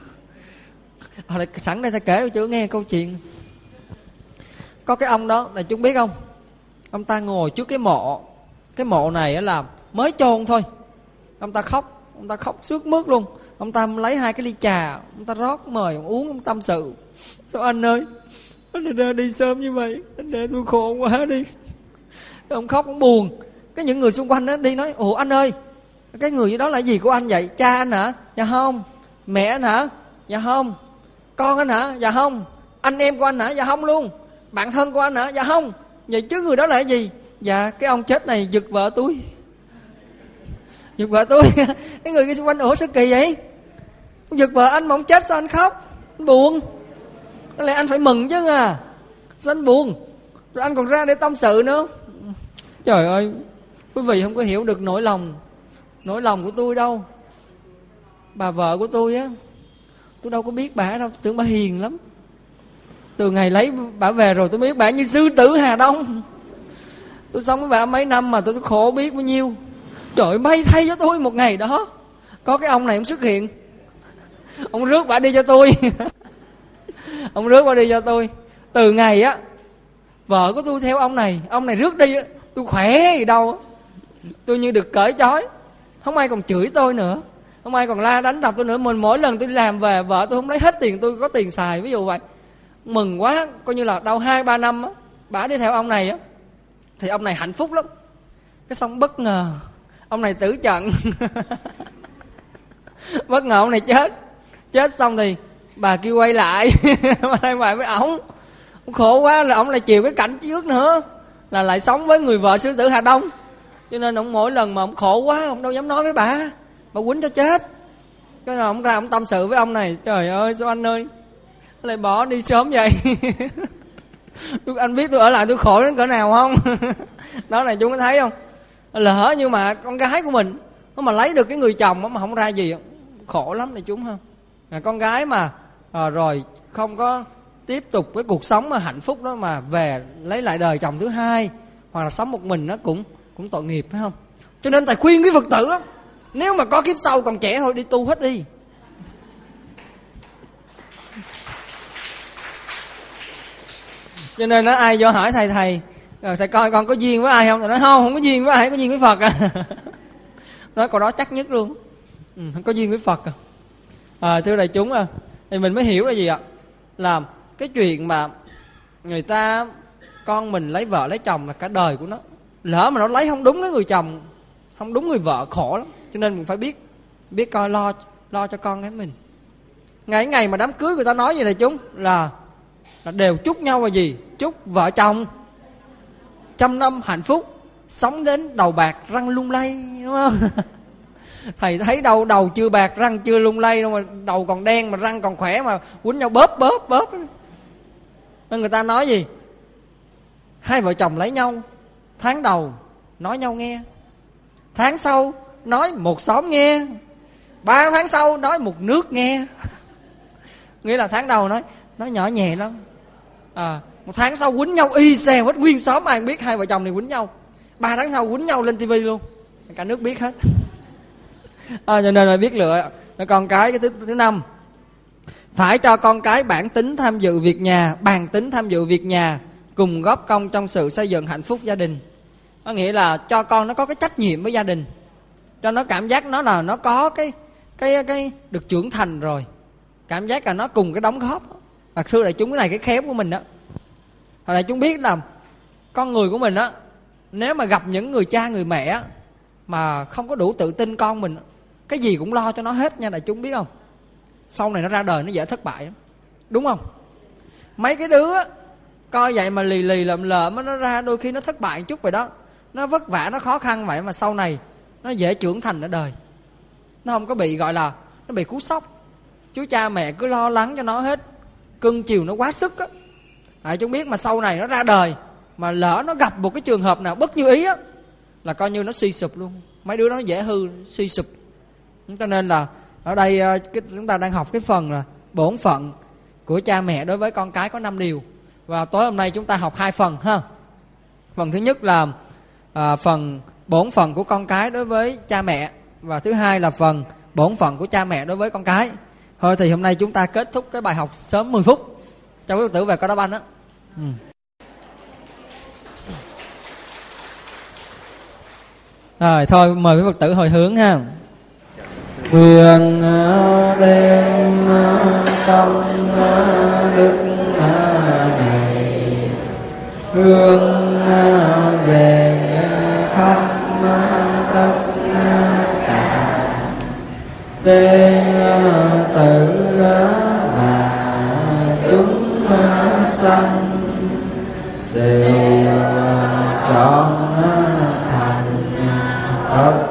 Sẵn đây ta kể cho nghe câu chuyện. Có cái ông đó, đại chúng biết không? Ông ta ngồi trước cái mộ. Cái mộ này là mới chôn thôi. Ông ta khóc sướt mướt luôn. Ông ta lấy 2 cái ly trà, ông ta rót mời ông uống, ông tâm sự. Sao anh ơi, anh ra đi sớm như vậy, anh để tôi khổ quá đi. Ông khóc, ông buồn. Cái những người xung quanh đó đi nói, ủa anh ơi, cái người đó là gì của anh vậy? Cha anh hả? Dạ không. Mẹ anh hả? Dạ không. Con anh hả? Dạ không. Anh em của anh hả? Dạ không luôn. Bạn thân của anh hả? Dạ không. Vậy chứ người đó là cái gì? Dạ cái ông chết này giật vợ tôi. Giật vợ tôi. Cái người xung quanh, ủa sao kỳ vậy? Giật vợ anh mà ông chết sao anh khóc? Anh buồn. Có lẽ anh phải mừng chứ à. Sao anh buồn? Rồi anh còn ra để tâm sự nữa. Trời ơi, quý vị không có hiểu được nỗi lòng của tôi đâu. Bà vợ của tôi á, tôi đâu có biết bà đâu, tôi tưởng bà hiền lắm. Từ ngày lấy bà về rồi tôi mới biết bà như sư tử Hà Đông. Tôi sống với bà mấy năm mà tôi khổ biết bao nhiêu. Trời ơi, may thay cho tôi một ngày đó có cái ông này ông xuất hiện. Ông rước bà đi cho tôi. Ông rước bà đi cho tôi. Từ ngày á vợ của tôi theo ông này rước đi á, tôi khỏe gì đâu, tôi như được cởi trói, không ai còn chửi tôi nữa, không ai còn la đánh đập tôi nữa. Mình mỗi lần tôi đi làm về, vợ tôi không lấy hết tiền tôi có tiền xài, ví dụ vậy. Mừng quá, coi như là đâu 2-3 năm á, bả đi theo ông này á, thì ông này hạnh phúc lắm. Cái xong bất ngờ ông này tử trận. Bất ngờ ông này chết xong thì bà kêu quay lại. Mà đây ngoài với ổng khổ quá, là ổng lại chịu cái cảnh trước nữa, là lại sống với người vợ sư tử Hà Đông. Cho nên ổng mỗi lần mà ổng khổ quá, ổng đâu dám nói với bà quýnh cho chết. Cái nào ổng ra ổng tâm sự với ông này: trời ơi sao anh ơi lại bỏ đi sớm vậy. Anh biết tôi ở lại tôi khổ đến cỡ nào không? Đó này chúng có thấy không? Lỡ nhưng mà con gái của mình nó mà lấy được cái người chồng mà không ra gì, khổ lắm này chúng không? Con gái mà rồi không có tiếp tục cái cuộc sống mà hạnh phúc đó, mà về lấy lại đời chồng thứ hai, hoặc là sống một mình, nó cũng tội nghiệp, phải không? Cho nên thầy khuyên quý Phật tử á, nếu mà có kiếp sau còn trẻ thôi đi tu hết đi. Cho nên nó ai vô hỏi thầy coi con có duyên với ai không? Thầy nói không có duyên với ai, có duyên với Phật à. Nói câu đó chắc nhất luôn. Không có duyên với Phật à. Thưa đại chúng thì mình mới hiểu là gì ạ? Là cái chuyện mà người ta, con mình lấy vợ lấy chồng là cả đời của nó. Lỡ mà nó lấy không đúng cái người chồng, không đúng người vợ, khổ lắm. Cho nên mình phải biết coi lo cho con cái mình. Ngày mà đám cưới người ta nói gì này chúng, là đều chúc nhau là gì? Chúc vợ chồng 100 năm hạnh phúc, sống đến đầu bạc răng lung lay, đúng không? Thầy thấy đâu đầu chưa bạc răng chưa lung lay đâu, mà đầu còn đen mà răng còn khỏe mà quýnh nhau bóp. Nên người ta nói gì? Hai vợ chồng lấy nhau, tháng đầu nói nhau nghe, tháng sau nói một xóm nghe, 3 tháng sau nói một nước nghe. Nghĩa là tháng đầu nói nhỏ nhẹ lắm, 1 tháng sau quýnh nhau y xèo hết, nguyên xóm ai biết hai vợ chồng này quýnh nhau. 3 tháng sau quýnh nhau lên tivi luôn, cả nước biết hết. Cho nên là biết lựa con cái. Cái thứ 5, phải cho con cái bản tính tham dự việc nhà, bàn tính tham dự việc nhà, cùng góp công trong sự xây dựng hạnh phúc gia đình. Có nghĩa là cho con nó có cái trách nhiệm với gia đình, cho nó cảm giác nó là nó có cái được trưởng thành rồi, cảm giác là nó cùng cái đóng góp. Thưa đại chúng, cái này cái khéo của mình đó. Đại chúng biết là con người của mình á, nếu mà gặp những người cha người mẹ mà không có đủ tự tin con mình, cái gì cũng lo cho nó hết nha đại chúng biết không? Sau này nó ra đời nó dễ thất bại lắm, đúng không? Mấy cái đứa coi vậy mà lì lợm nó ra đôi khi nó thất bại chút vậy đó. Nó vất vả, nó khó khăn vậy mà sau này nó dễ trưởng thành ở đời. Nó không có bị gọi là nó bị cú sốc. Chú cha mẹ cứ lo lắng cho nó hết, cưng chiều nó quá sức á. Chúng biết mà sau này nó ra đời mà lỡ nó gặp một cái trường hợp nào bất như ý á, là coi như nó suy sụp luôn. Mấy đứa nó dễ hư, suy sụp. Cho nên là ở đây chúng ta đang học cái phần là bổn phận của cha mẹ đối với con cái có 5 điều. Và tối hôm nay chúng ta học 2 phần ha. Phần thứ nhất là phần bổn phận của con cái đối với cha mẹ, và thứ hai là phần bổn phận của cha mẹ đối với con cái. Thôi thì hôm nay chúng ta kết thúc cái bài học sớm 10 phút cho quý Phật tử về coi đá banh á. Rồi thôi mời quý Phật tử hồi hướng ha. Nguyện đem tâm đức này hướng về khắp tất cả đệ tử và chúng sanh đều trọn thành Phật